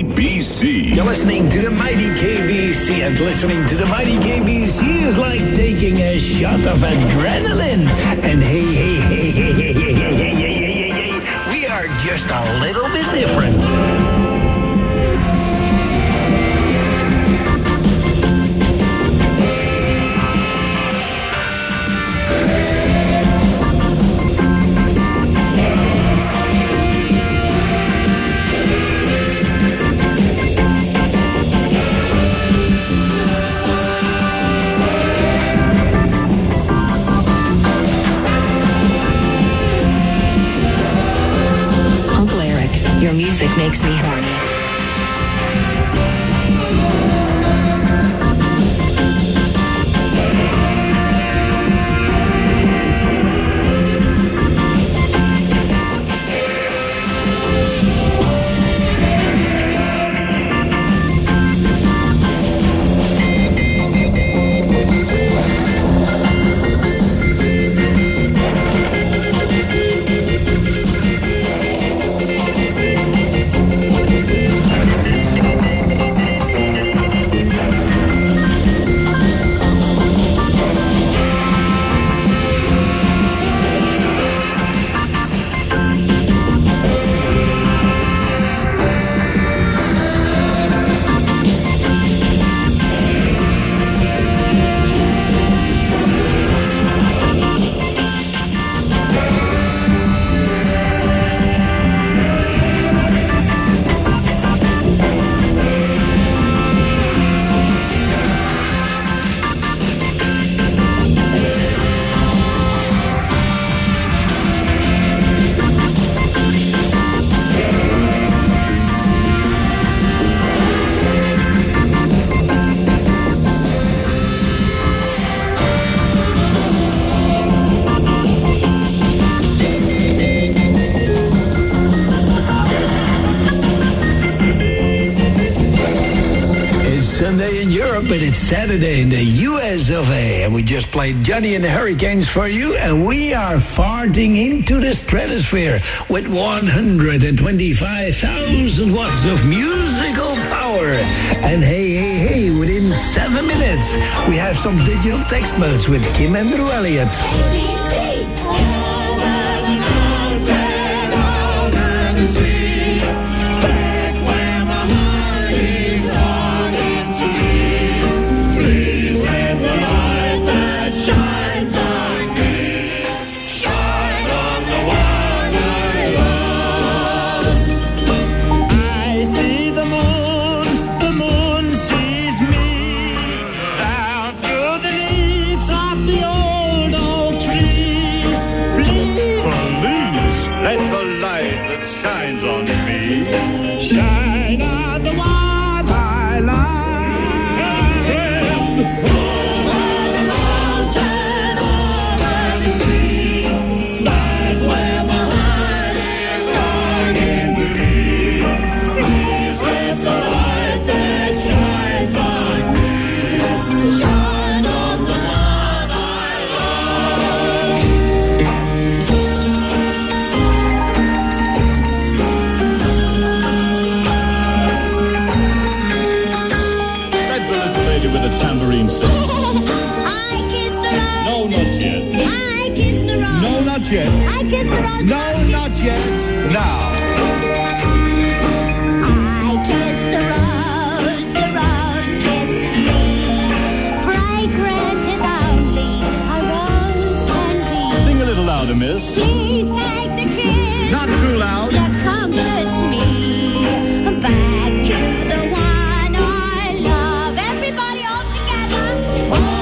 KBC. You're listening to the mighty KBC, and listening to the mighty KBC is like taking a shot of adrenaline. And hey, we are just a little bit different. Your music makes me horny. But it's Saturday in the US of A, and we just played Johnny and the Hurricanes for you, and we are farting into the stratosphere with 125,000 watts of musical power. And hey, within 7 minutes, we have some digital text modes with Kim and Drew Elliott.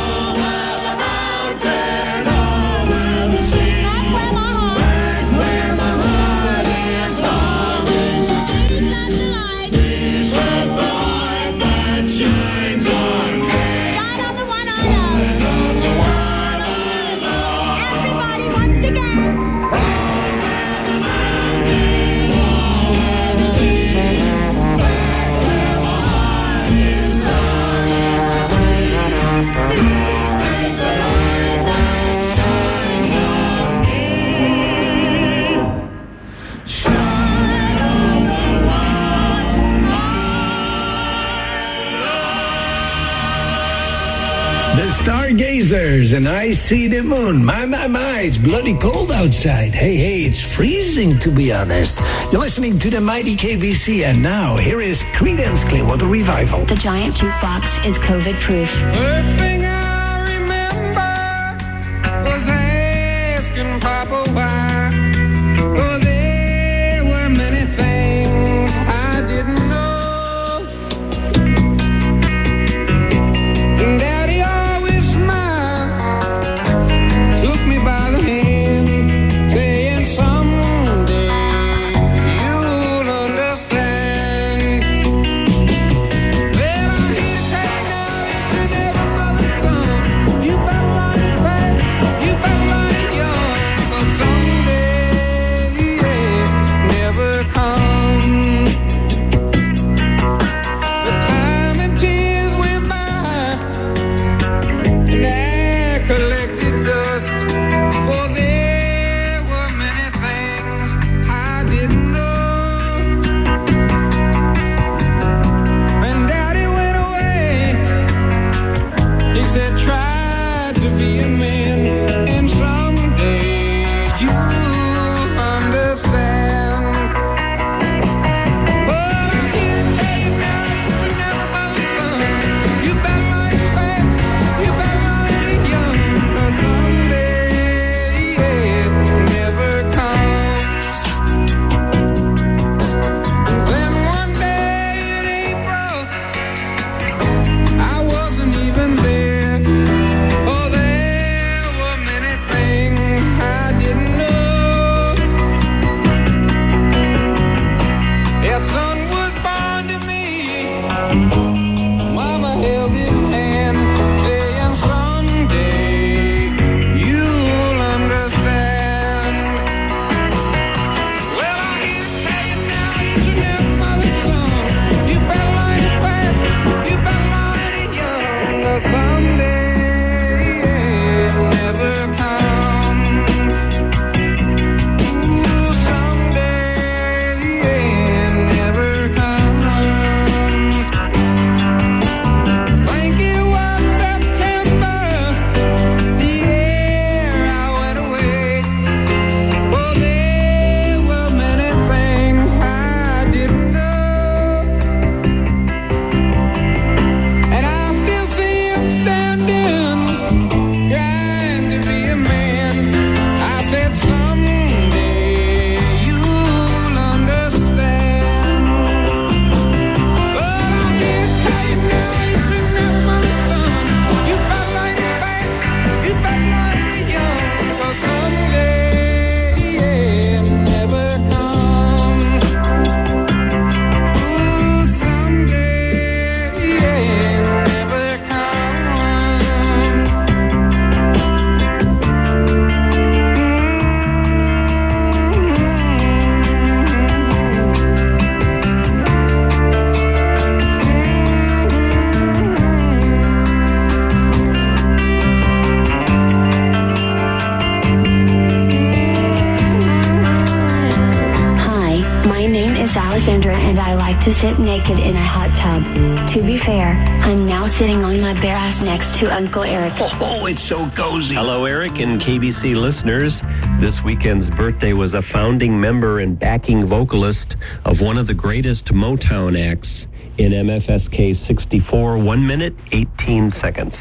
Back where my heart stargazers, and I see the moon. My, it's bloody cold outside. Hey, it's freezing, to be honest. You're listening to the mighty KBC, and now here is Creedence Clearwater Revival. The giant jukebox is COVID-proof. First thing I remember was asking Papa why. Oh, there were many things I didn't know. And Daddy always smiled, took me by the hand, saying someday you'll understand. Well, I hear you say now you should never mother's son. You better learn it fast, you better learn it young, 'cause someday never comes. The time and tears went by, and I collected dust, for there were many things I didn't know. When Daddy went away, he said, try to be a man, and someday you'll understand. But I can't tell you now, you should never mother's son. You better learn it fast, you better learn it young, 'cause someday never comes. Then one day in April, I wasn't even there. Oh, there were many things I didn't know. Their son was born to me. Mama held his hand, saying someday you'll understand. Well, I hear you say it now, you should never mother's son. You better learn it fast, you better learn it young, 'cause someday never comes. Ooh, someday never comes. Think it was September, the year I went away. Oh, there were many things I didn't know. And I still see him standing, trying to be a man. I said someday you'll understand. But I can't tell you now, you should never mother's son. You better learn it fast, you better learn it young, 'cause someday never comes. Ooh, someday never comes. Hi, my name is Alexandra, and I like to sit naked in a hot tub. To be fair, I'm now sitting on my bare ass next to Uncle Eric. Oh, it's so cozy. Hello, Eric and KBC listeners. This weekend's birthday was a founding member and backing vocalist of one of the greatest Motown acts in MFSK 64, 1 minute, 18 seconds.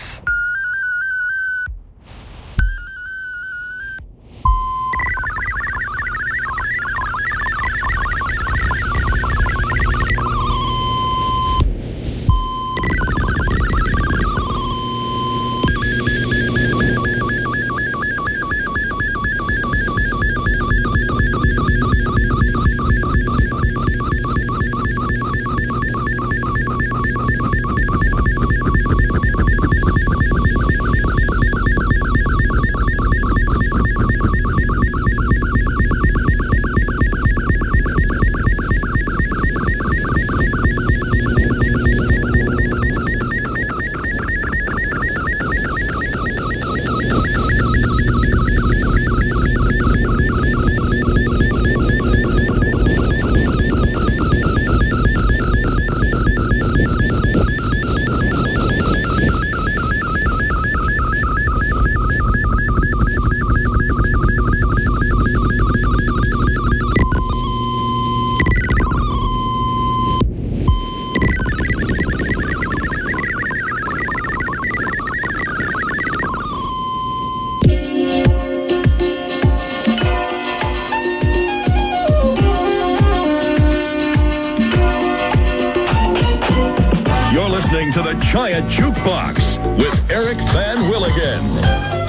listening to the Giant Jukebox with Eric Van Willigen.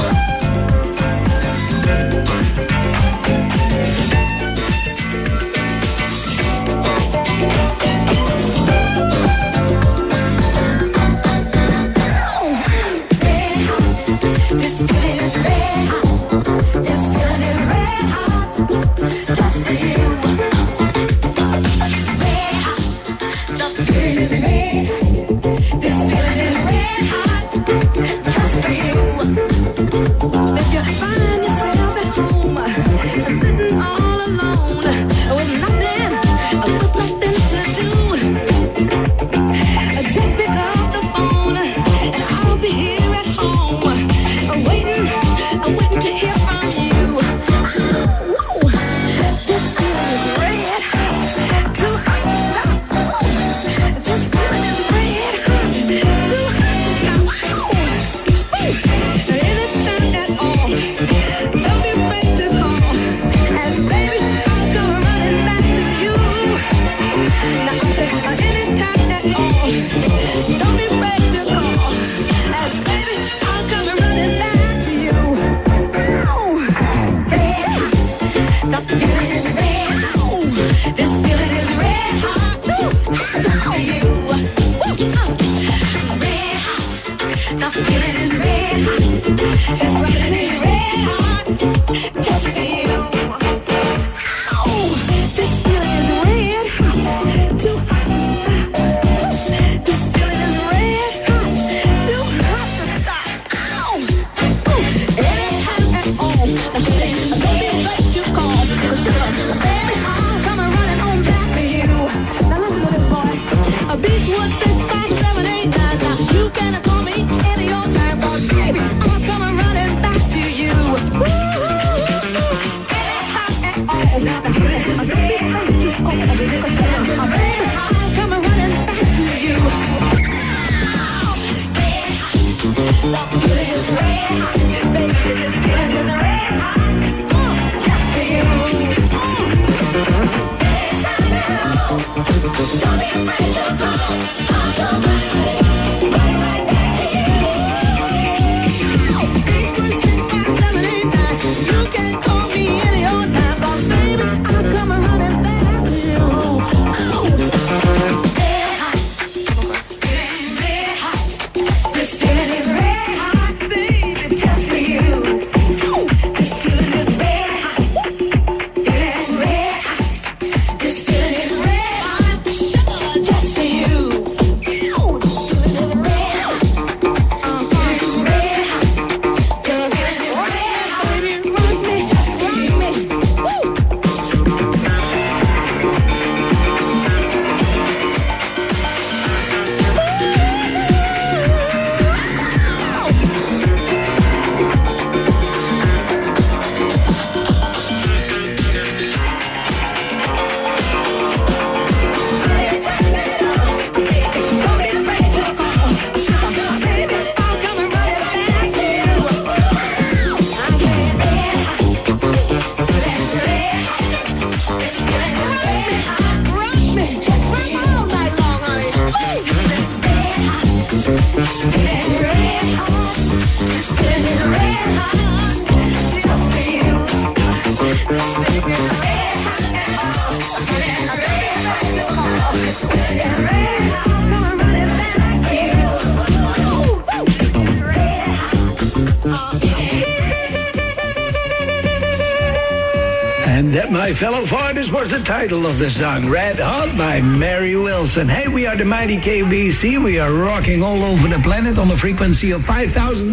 My Fellow Farmers was the title of the song, Red Hot by Mary Wilson. Hey, we are the mighty KBC. We are rocking all over the planet on the frequency of 5,960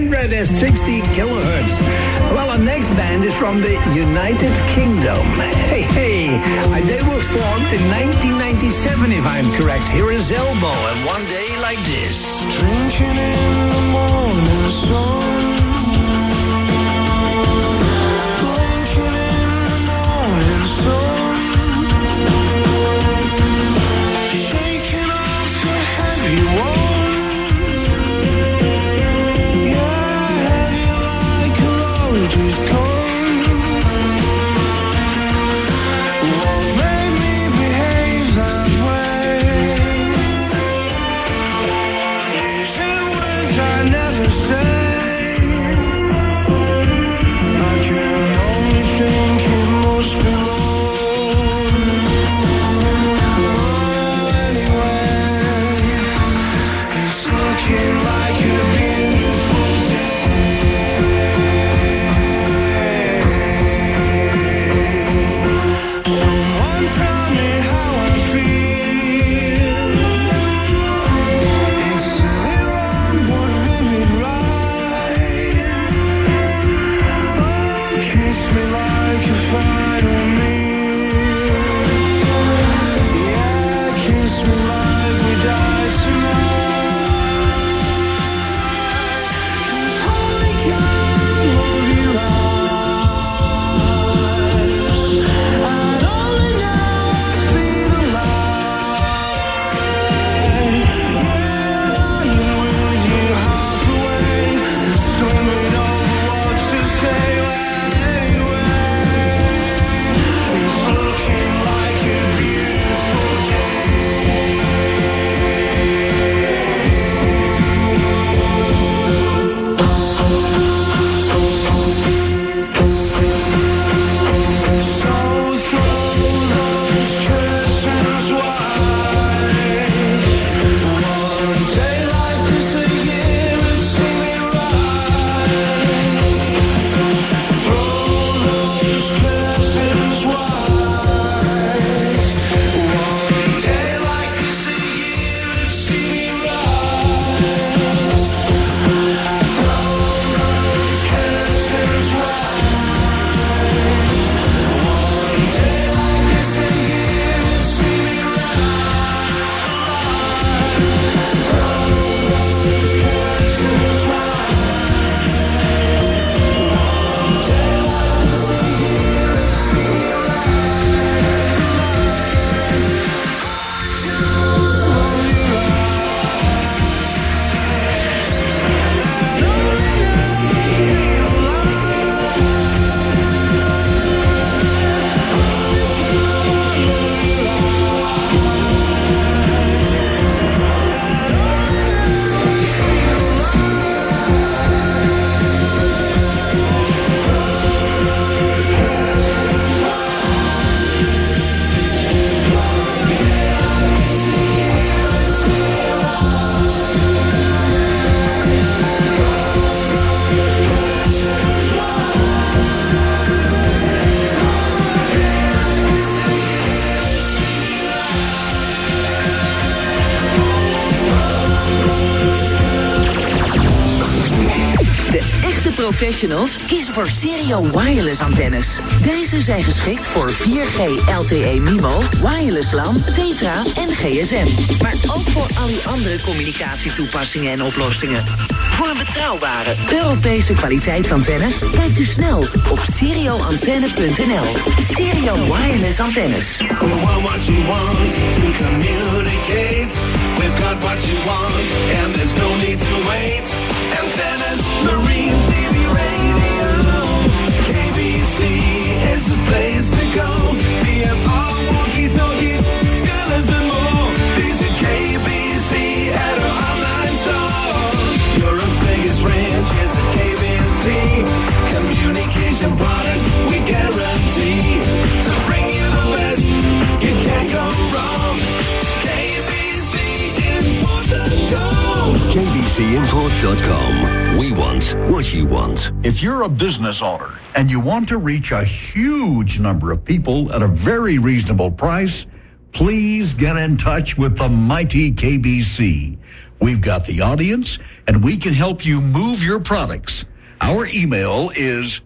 kilohertz. Well, our next band is from the United Kingdom. Hey, they were formed in 1997, if I'm correct. Here is Elbow, and One Day Like This. Drinking in the morning sun. What made me behave that way? Professionals is voor Stereo Wireless antennes. Deze zijn geschikt voor 4G LTE MIMO, wireless LAN, Tetra en GSM. Maar ook voor al uw andere communicatietoepassingen en oplossingen. Voor een betrouwbare Europese kwaliteitsantenne kijkt u snel op stereoantenne.nl. Stereo Wireless antennes. We want what you want to communicate. We've got what you want, and there's no need to wait. Antennas, Marine, TV, radio. KBC is the place to go. DFR, walkie-talkies, scanners and more. Visit KBC at our online store. Europe's biggest range is at KBC. Communication products we guarantee to bring you the best. You can't go wrong. KBCimport.com. KBCimport.com. We want what you want. If you're a business owner and you want to reach a huge number of people at a very reasonable price, please get in touch with the mighty KBC. We've got the audience, and we can help you move your products. Our email is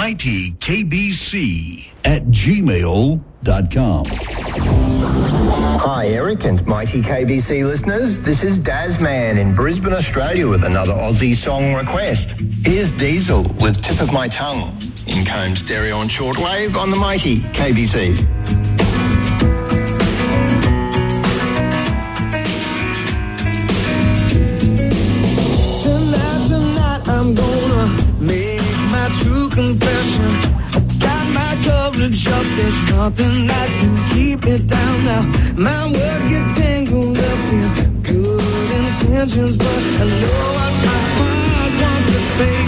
themightykbc@gmail.com. Hi, Eric and Mighty KBC listeners. This is Dazman in Brisbane, Australia with another Aussie song request. Here's Diesel with Tip of My Tongue in Combe Stereo and Shortwave on the Mighty KBC. Tonight I'm gonna make my true confession. Got my coverage up, there's nothing that can keep it down now. My words get tangled up in good intentions, but I know what my heart wants to say.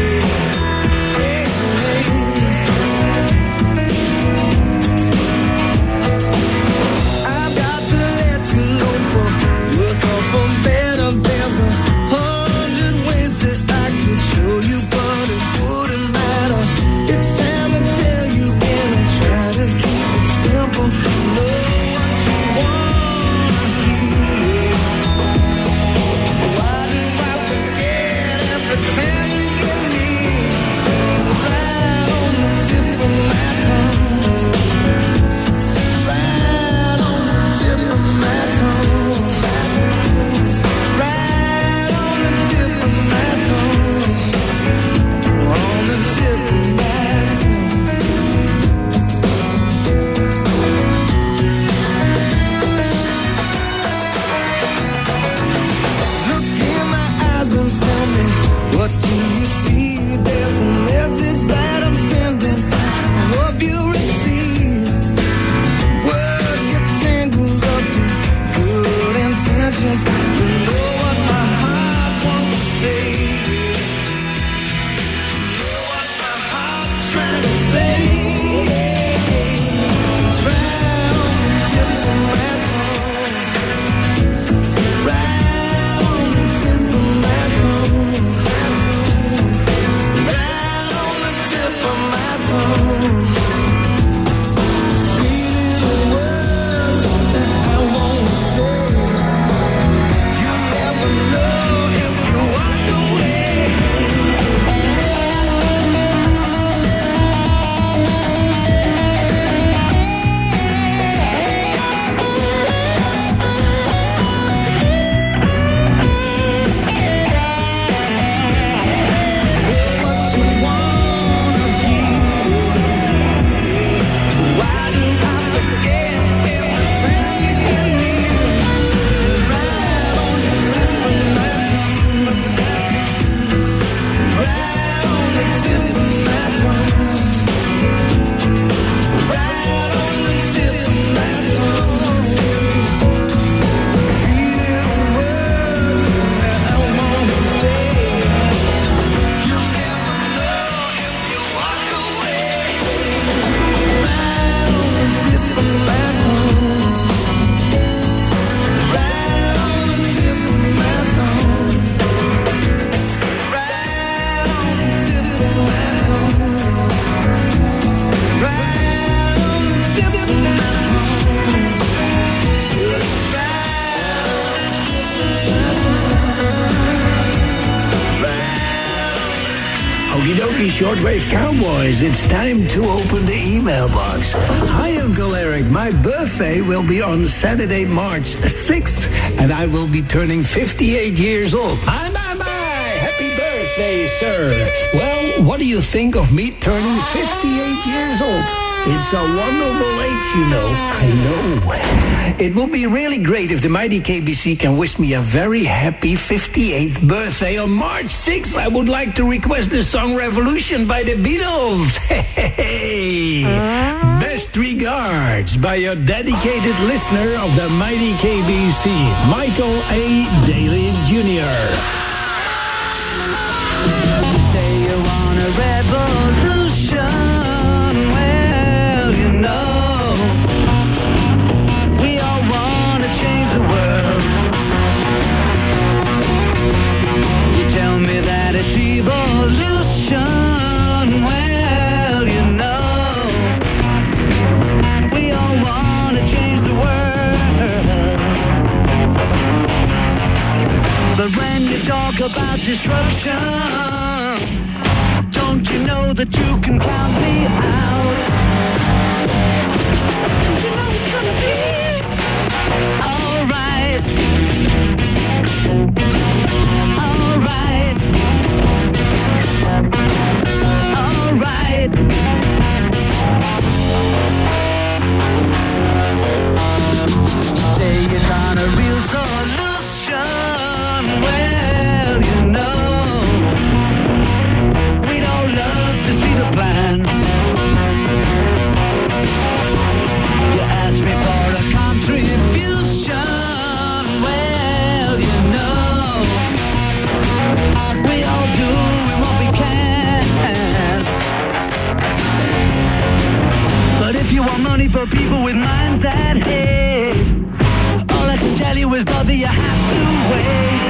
I've got to let you know, for worse or for better, there's 100 ways that I could show you, but it wouldn't matter. It's time to tell you, and I try to keep it simple. Know what you wanna hear. Shortwave Cowboys. It's time to open the email box. Hi, Uncle Eric. My birthday will be on Saturday, March 6th, and I will be turning 58 years old. My. Happy birthday, sir. Well, what do you think of me turning 58 years old? It's a wonderful age, you know. I know. It will be really great if the mighty KBC can wish me a very happy 58th birthday on March 6th. I would like to request the song Revolution by the Beatles. Hey. Best regards by your dedicated listener of the mighty KBC, Michael A. Daly Jr. Say you want a revolution. Well, you know, we all want to change the world. You tell me that it's evolution. Well, you know, we all want to change the world. But when you talk about destruction, don't you know that you can count me out? You know it's gonna be alright. Alright. Alright. You say you got a real solution. Well, you know, to see the plan. You ask me for a contribution. Well, you know, we all do what we can. But if you want money for people with minds that hate, all I can tell you is, brother, you have to wait.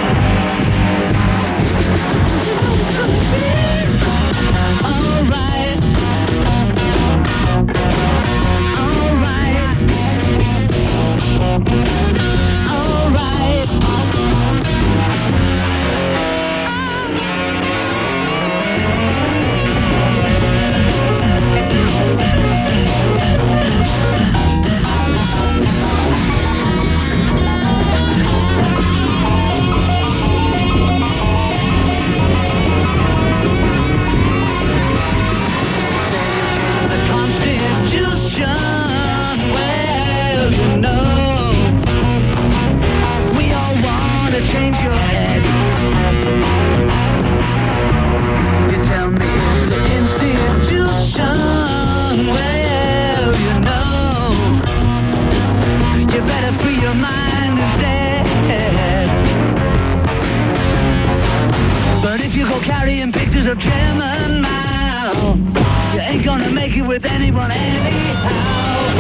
Carrying pictures of Chairman Mao, you ain't gonna make it with anyone anyhow.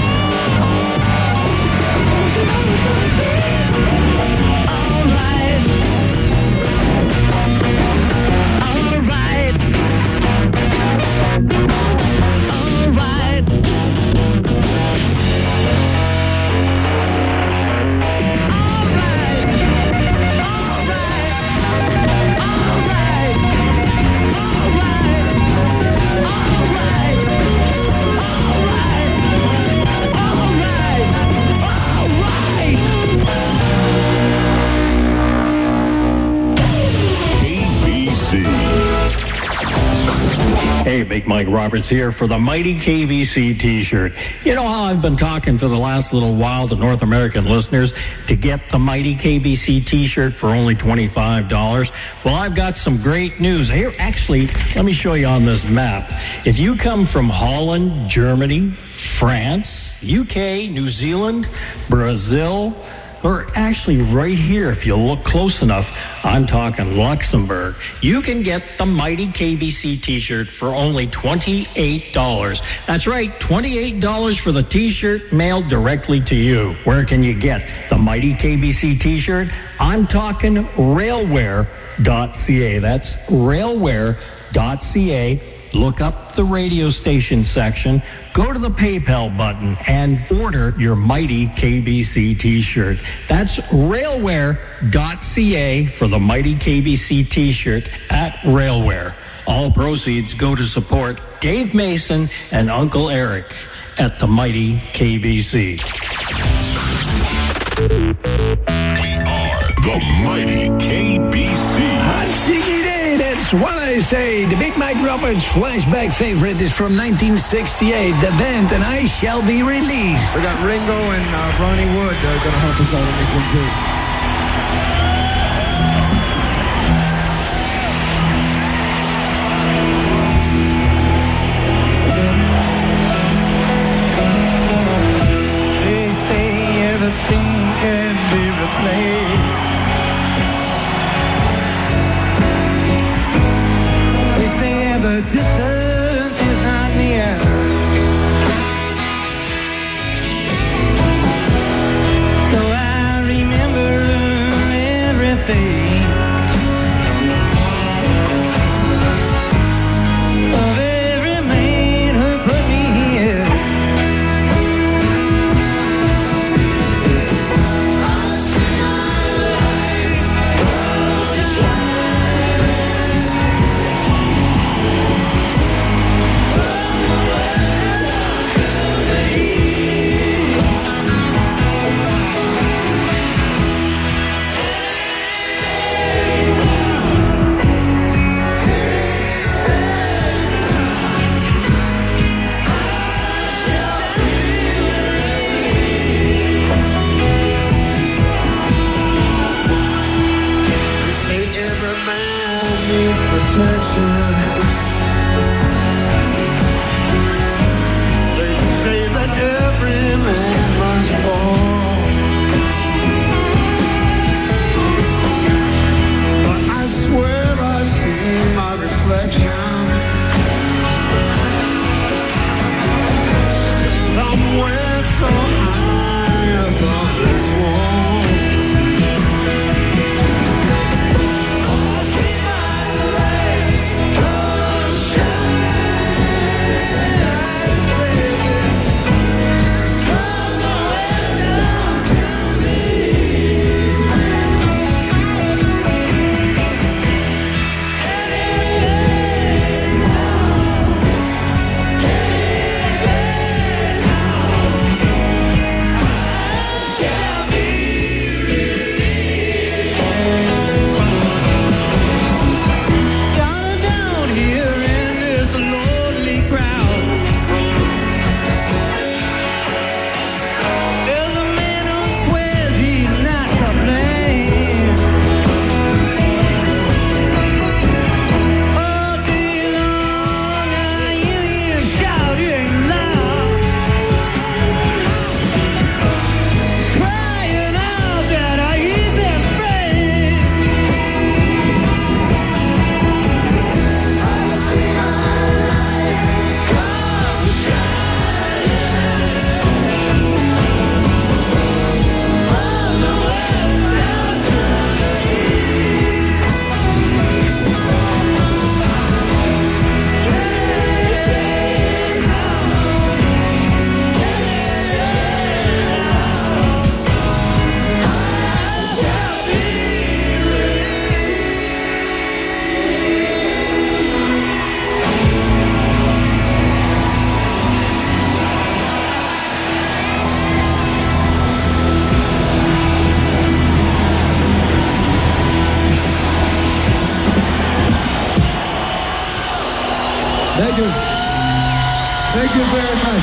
Alright. Alright. Alright. Hey, Big Mike Roberts here for the Mighty KBC t-shirt. You know how I've been talking for the last little while to North American listeners to get the Mighty KBC t-shirt for only $25? Well, I've got some great news. Here, actually, let me show you on this map. If you come from Holland, Germany, France, UK, New Zealand, Brazil, or actually right here, if you look close enough, I'm talking Luxembourg, you can get the Mighty KBC t-shirt for only $28. That's right, $28 for the t-shirt mailed directly to you. Where can you get the Mighty KBC t-shirt? I'm talking railwear.ca. That's railwear.ca. Look up the radio station section, go to the PayPal button, and order your Mighty KBC t-shirt. That's railwear.ca for the Mighty KBC t-shirt at Railwear. All proceeds go to support Dave Mason and Uncle Eric at the mighty KBC. We are the mighty KBC. That's what I say. The Big Mike Roberts flashback favorite is from 1968. The band and I Shall Be Released. We got Ringo and Ronnie Wood going to help us out on this one too. They say everything can be replaced. The distance is not near. So I remember everything of every man who put me here. Thank you very much.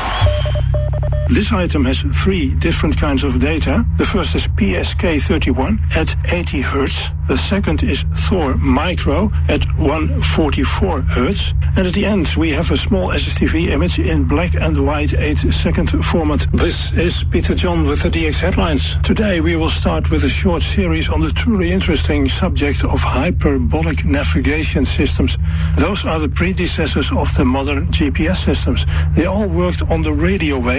This item has three different kinds of data. The first is PSK31 at 80 Hertz. The second is Thor Micro at 144 Hertz. And at the end, we have a small SSTV image in black and white 8-second format. This is Peter John with the DX headlines. Today, we will start with a short series on the truly interesting subject of hyperbolic navigation systems. Those are the predecessors of the modern GPS systems. They all worked on the radio waves, primarily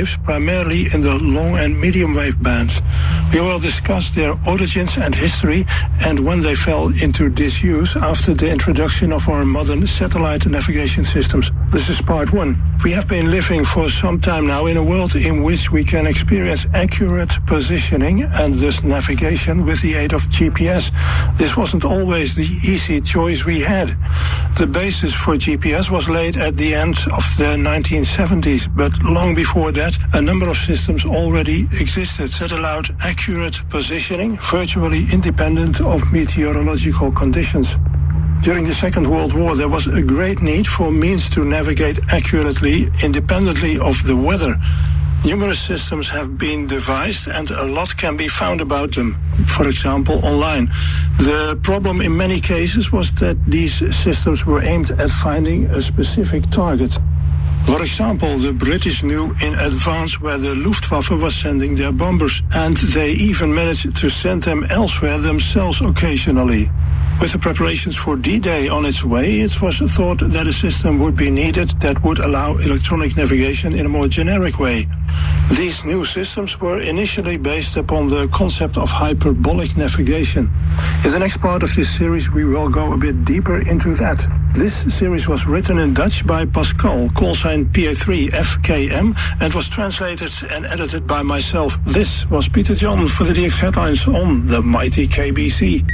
primarily in the long and medium wave bands. We will discuss their origins and history and when they fell into disuse after the introduction of our modern satellite navigation systems. This is part one. We have been living for some time now in a world in which we can experience accurate positioning and thus navigation with the aid of GPS. This wasn't always the easy choice we had. The basis for GPS was laid at the end of the 1970s, but long before that, a number of systems already existed that allowed accurate positioning, virtually independent of meteorological conditions. During the Second World War, there was a great need for means to navigate accurately, independently of the weather. Numerous systems have been devised and a lot can be found about them, for example, online. The problem in many cases was that these systems were aimed at finding a specific target. For example, the British knew in advance where the Luftwaffe was sending their bombers, and they even managed to send them elsewhere themselves occasionally. With the preparations for D-Day on its way, it was thought that a system would be needed that would allow electronic navigation in a more generic way. These new systems were initially based upon the concept of hyperbolic navigation. In the next part of this series, we will go a bit deeper into that. This series was written in Dutch by Pascal, callsign PA3FKM, and was translated and edited by myself. This was Peter John for the DX headlines on the mighty KBC.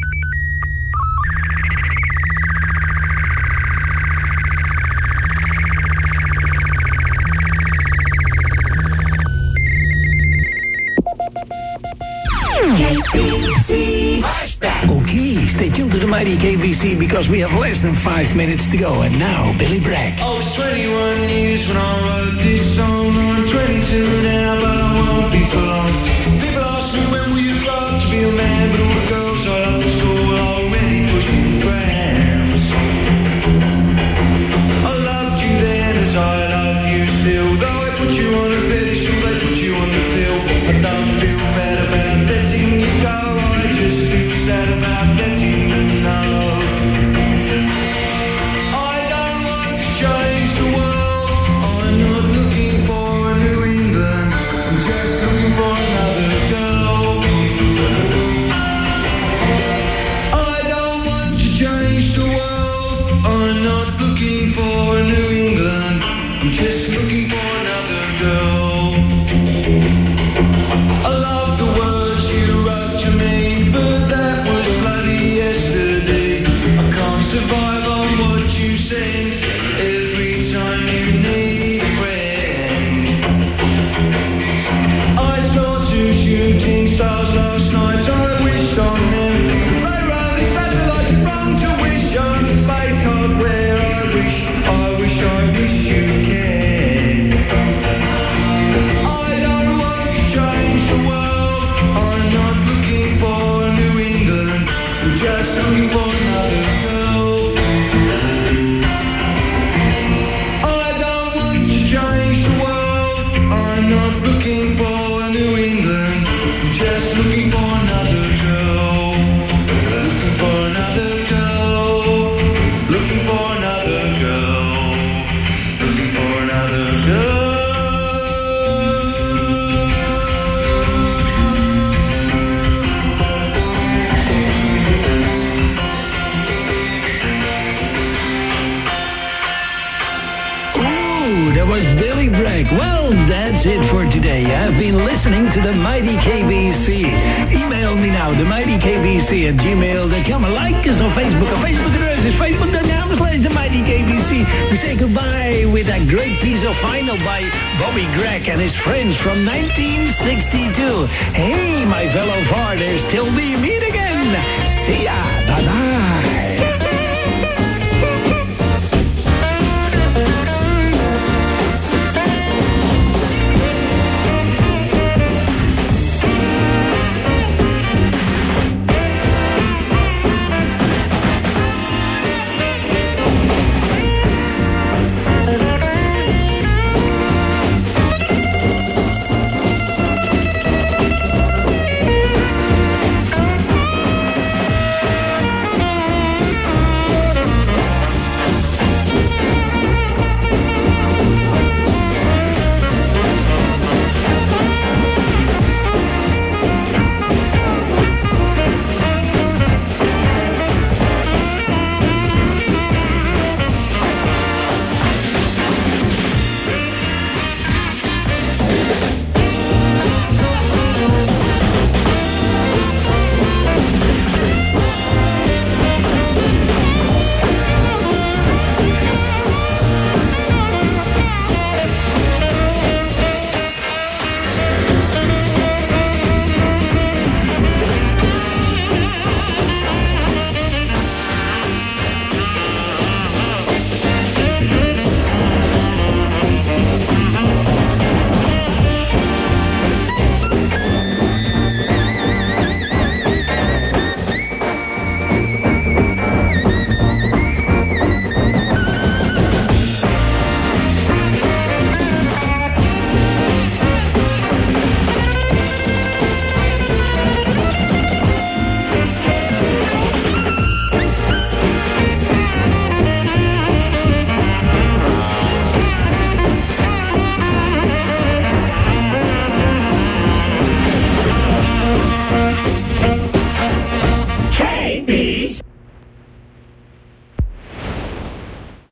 Okay, stay tuned to the mighty KBC because we have less than 5 minutes to go. And now, Billy Bragg. I was 21 years when I wrote this song. I'm 22 now, but I won't be for long. People ask me when will you grow up to be a man, but all the girls I love at school already pushed me grams. I loved you then as I love you still. Though I put you on a pedestal, they put you on the pill. I don't feel bad about letting you go. I just feel sad about letting you know. I don't want to change the world. I'm not looking for a New England. I'm just looking for another girl. I don't want to change the world. I'm not looking for a New England. I'm just looking for another girl. I love the words you wrote to me, but that was bloody yesterday. I can't survive on what you send every time you need a friend. I saw 2 shooting stars last night, I wished on them. They rode a satellite wrong to wish on space hardware. I wish you cared. I don't want to change the world. I'm not looking for New England. I'm just looking for another girl. I don't want to change the world. I'm not looking for New England. I'm just looking for another girl. Looking for another girl. Looking for another girl. Looking for another girl. Ooh, that was Billy Bragg. Well, that's it for today. I've been listening to the mighty KBC. Email me now, themightykbc@gmail.com. Like us on Facebook. Our Facebook address is facebook.com/the mighty KBC. We say goodbye with a great piece of vinyl by Bobby Gregg and his friends from 1962. Hey, my fellow farters, till we meet again. See ya.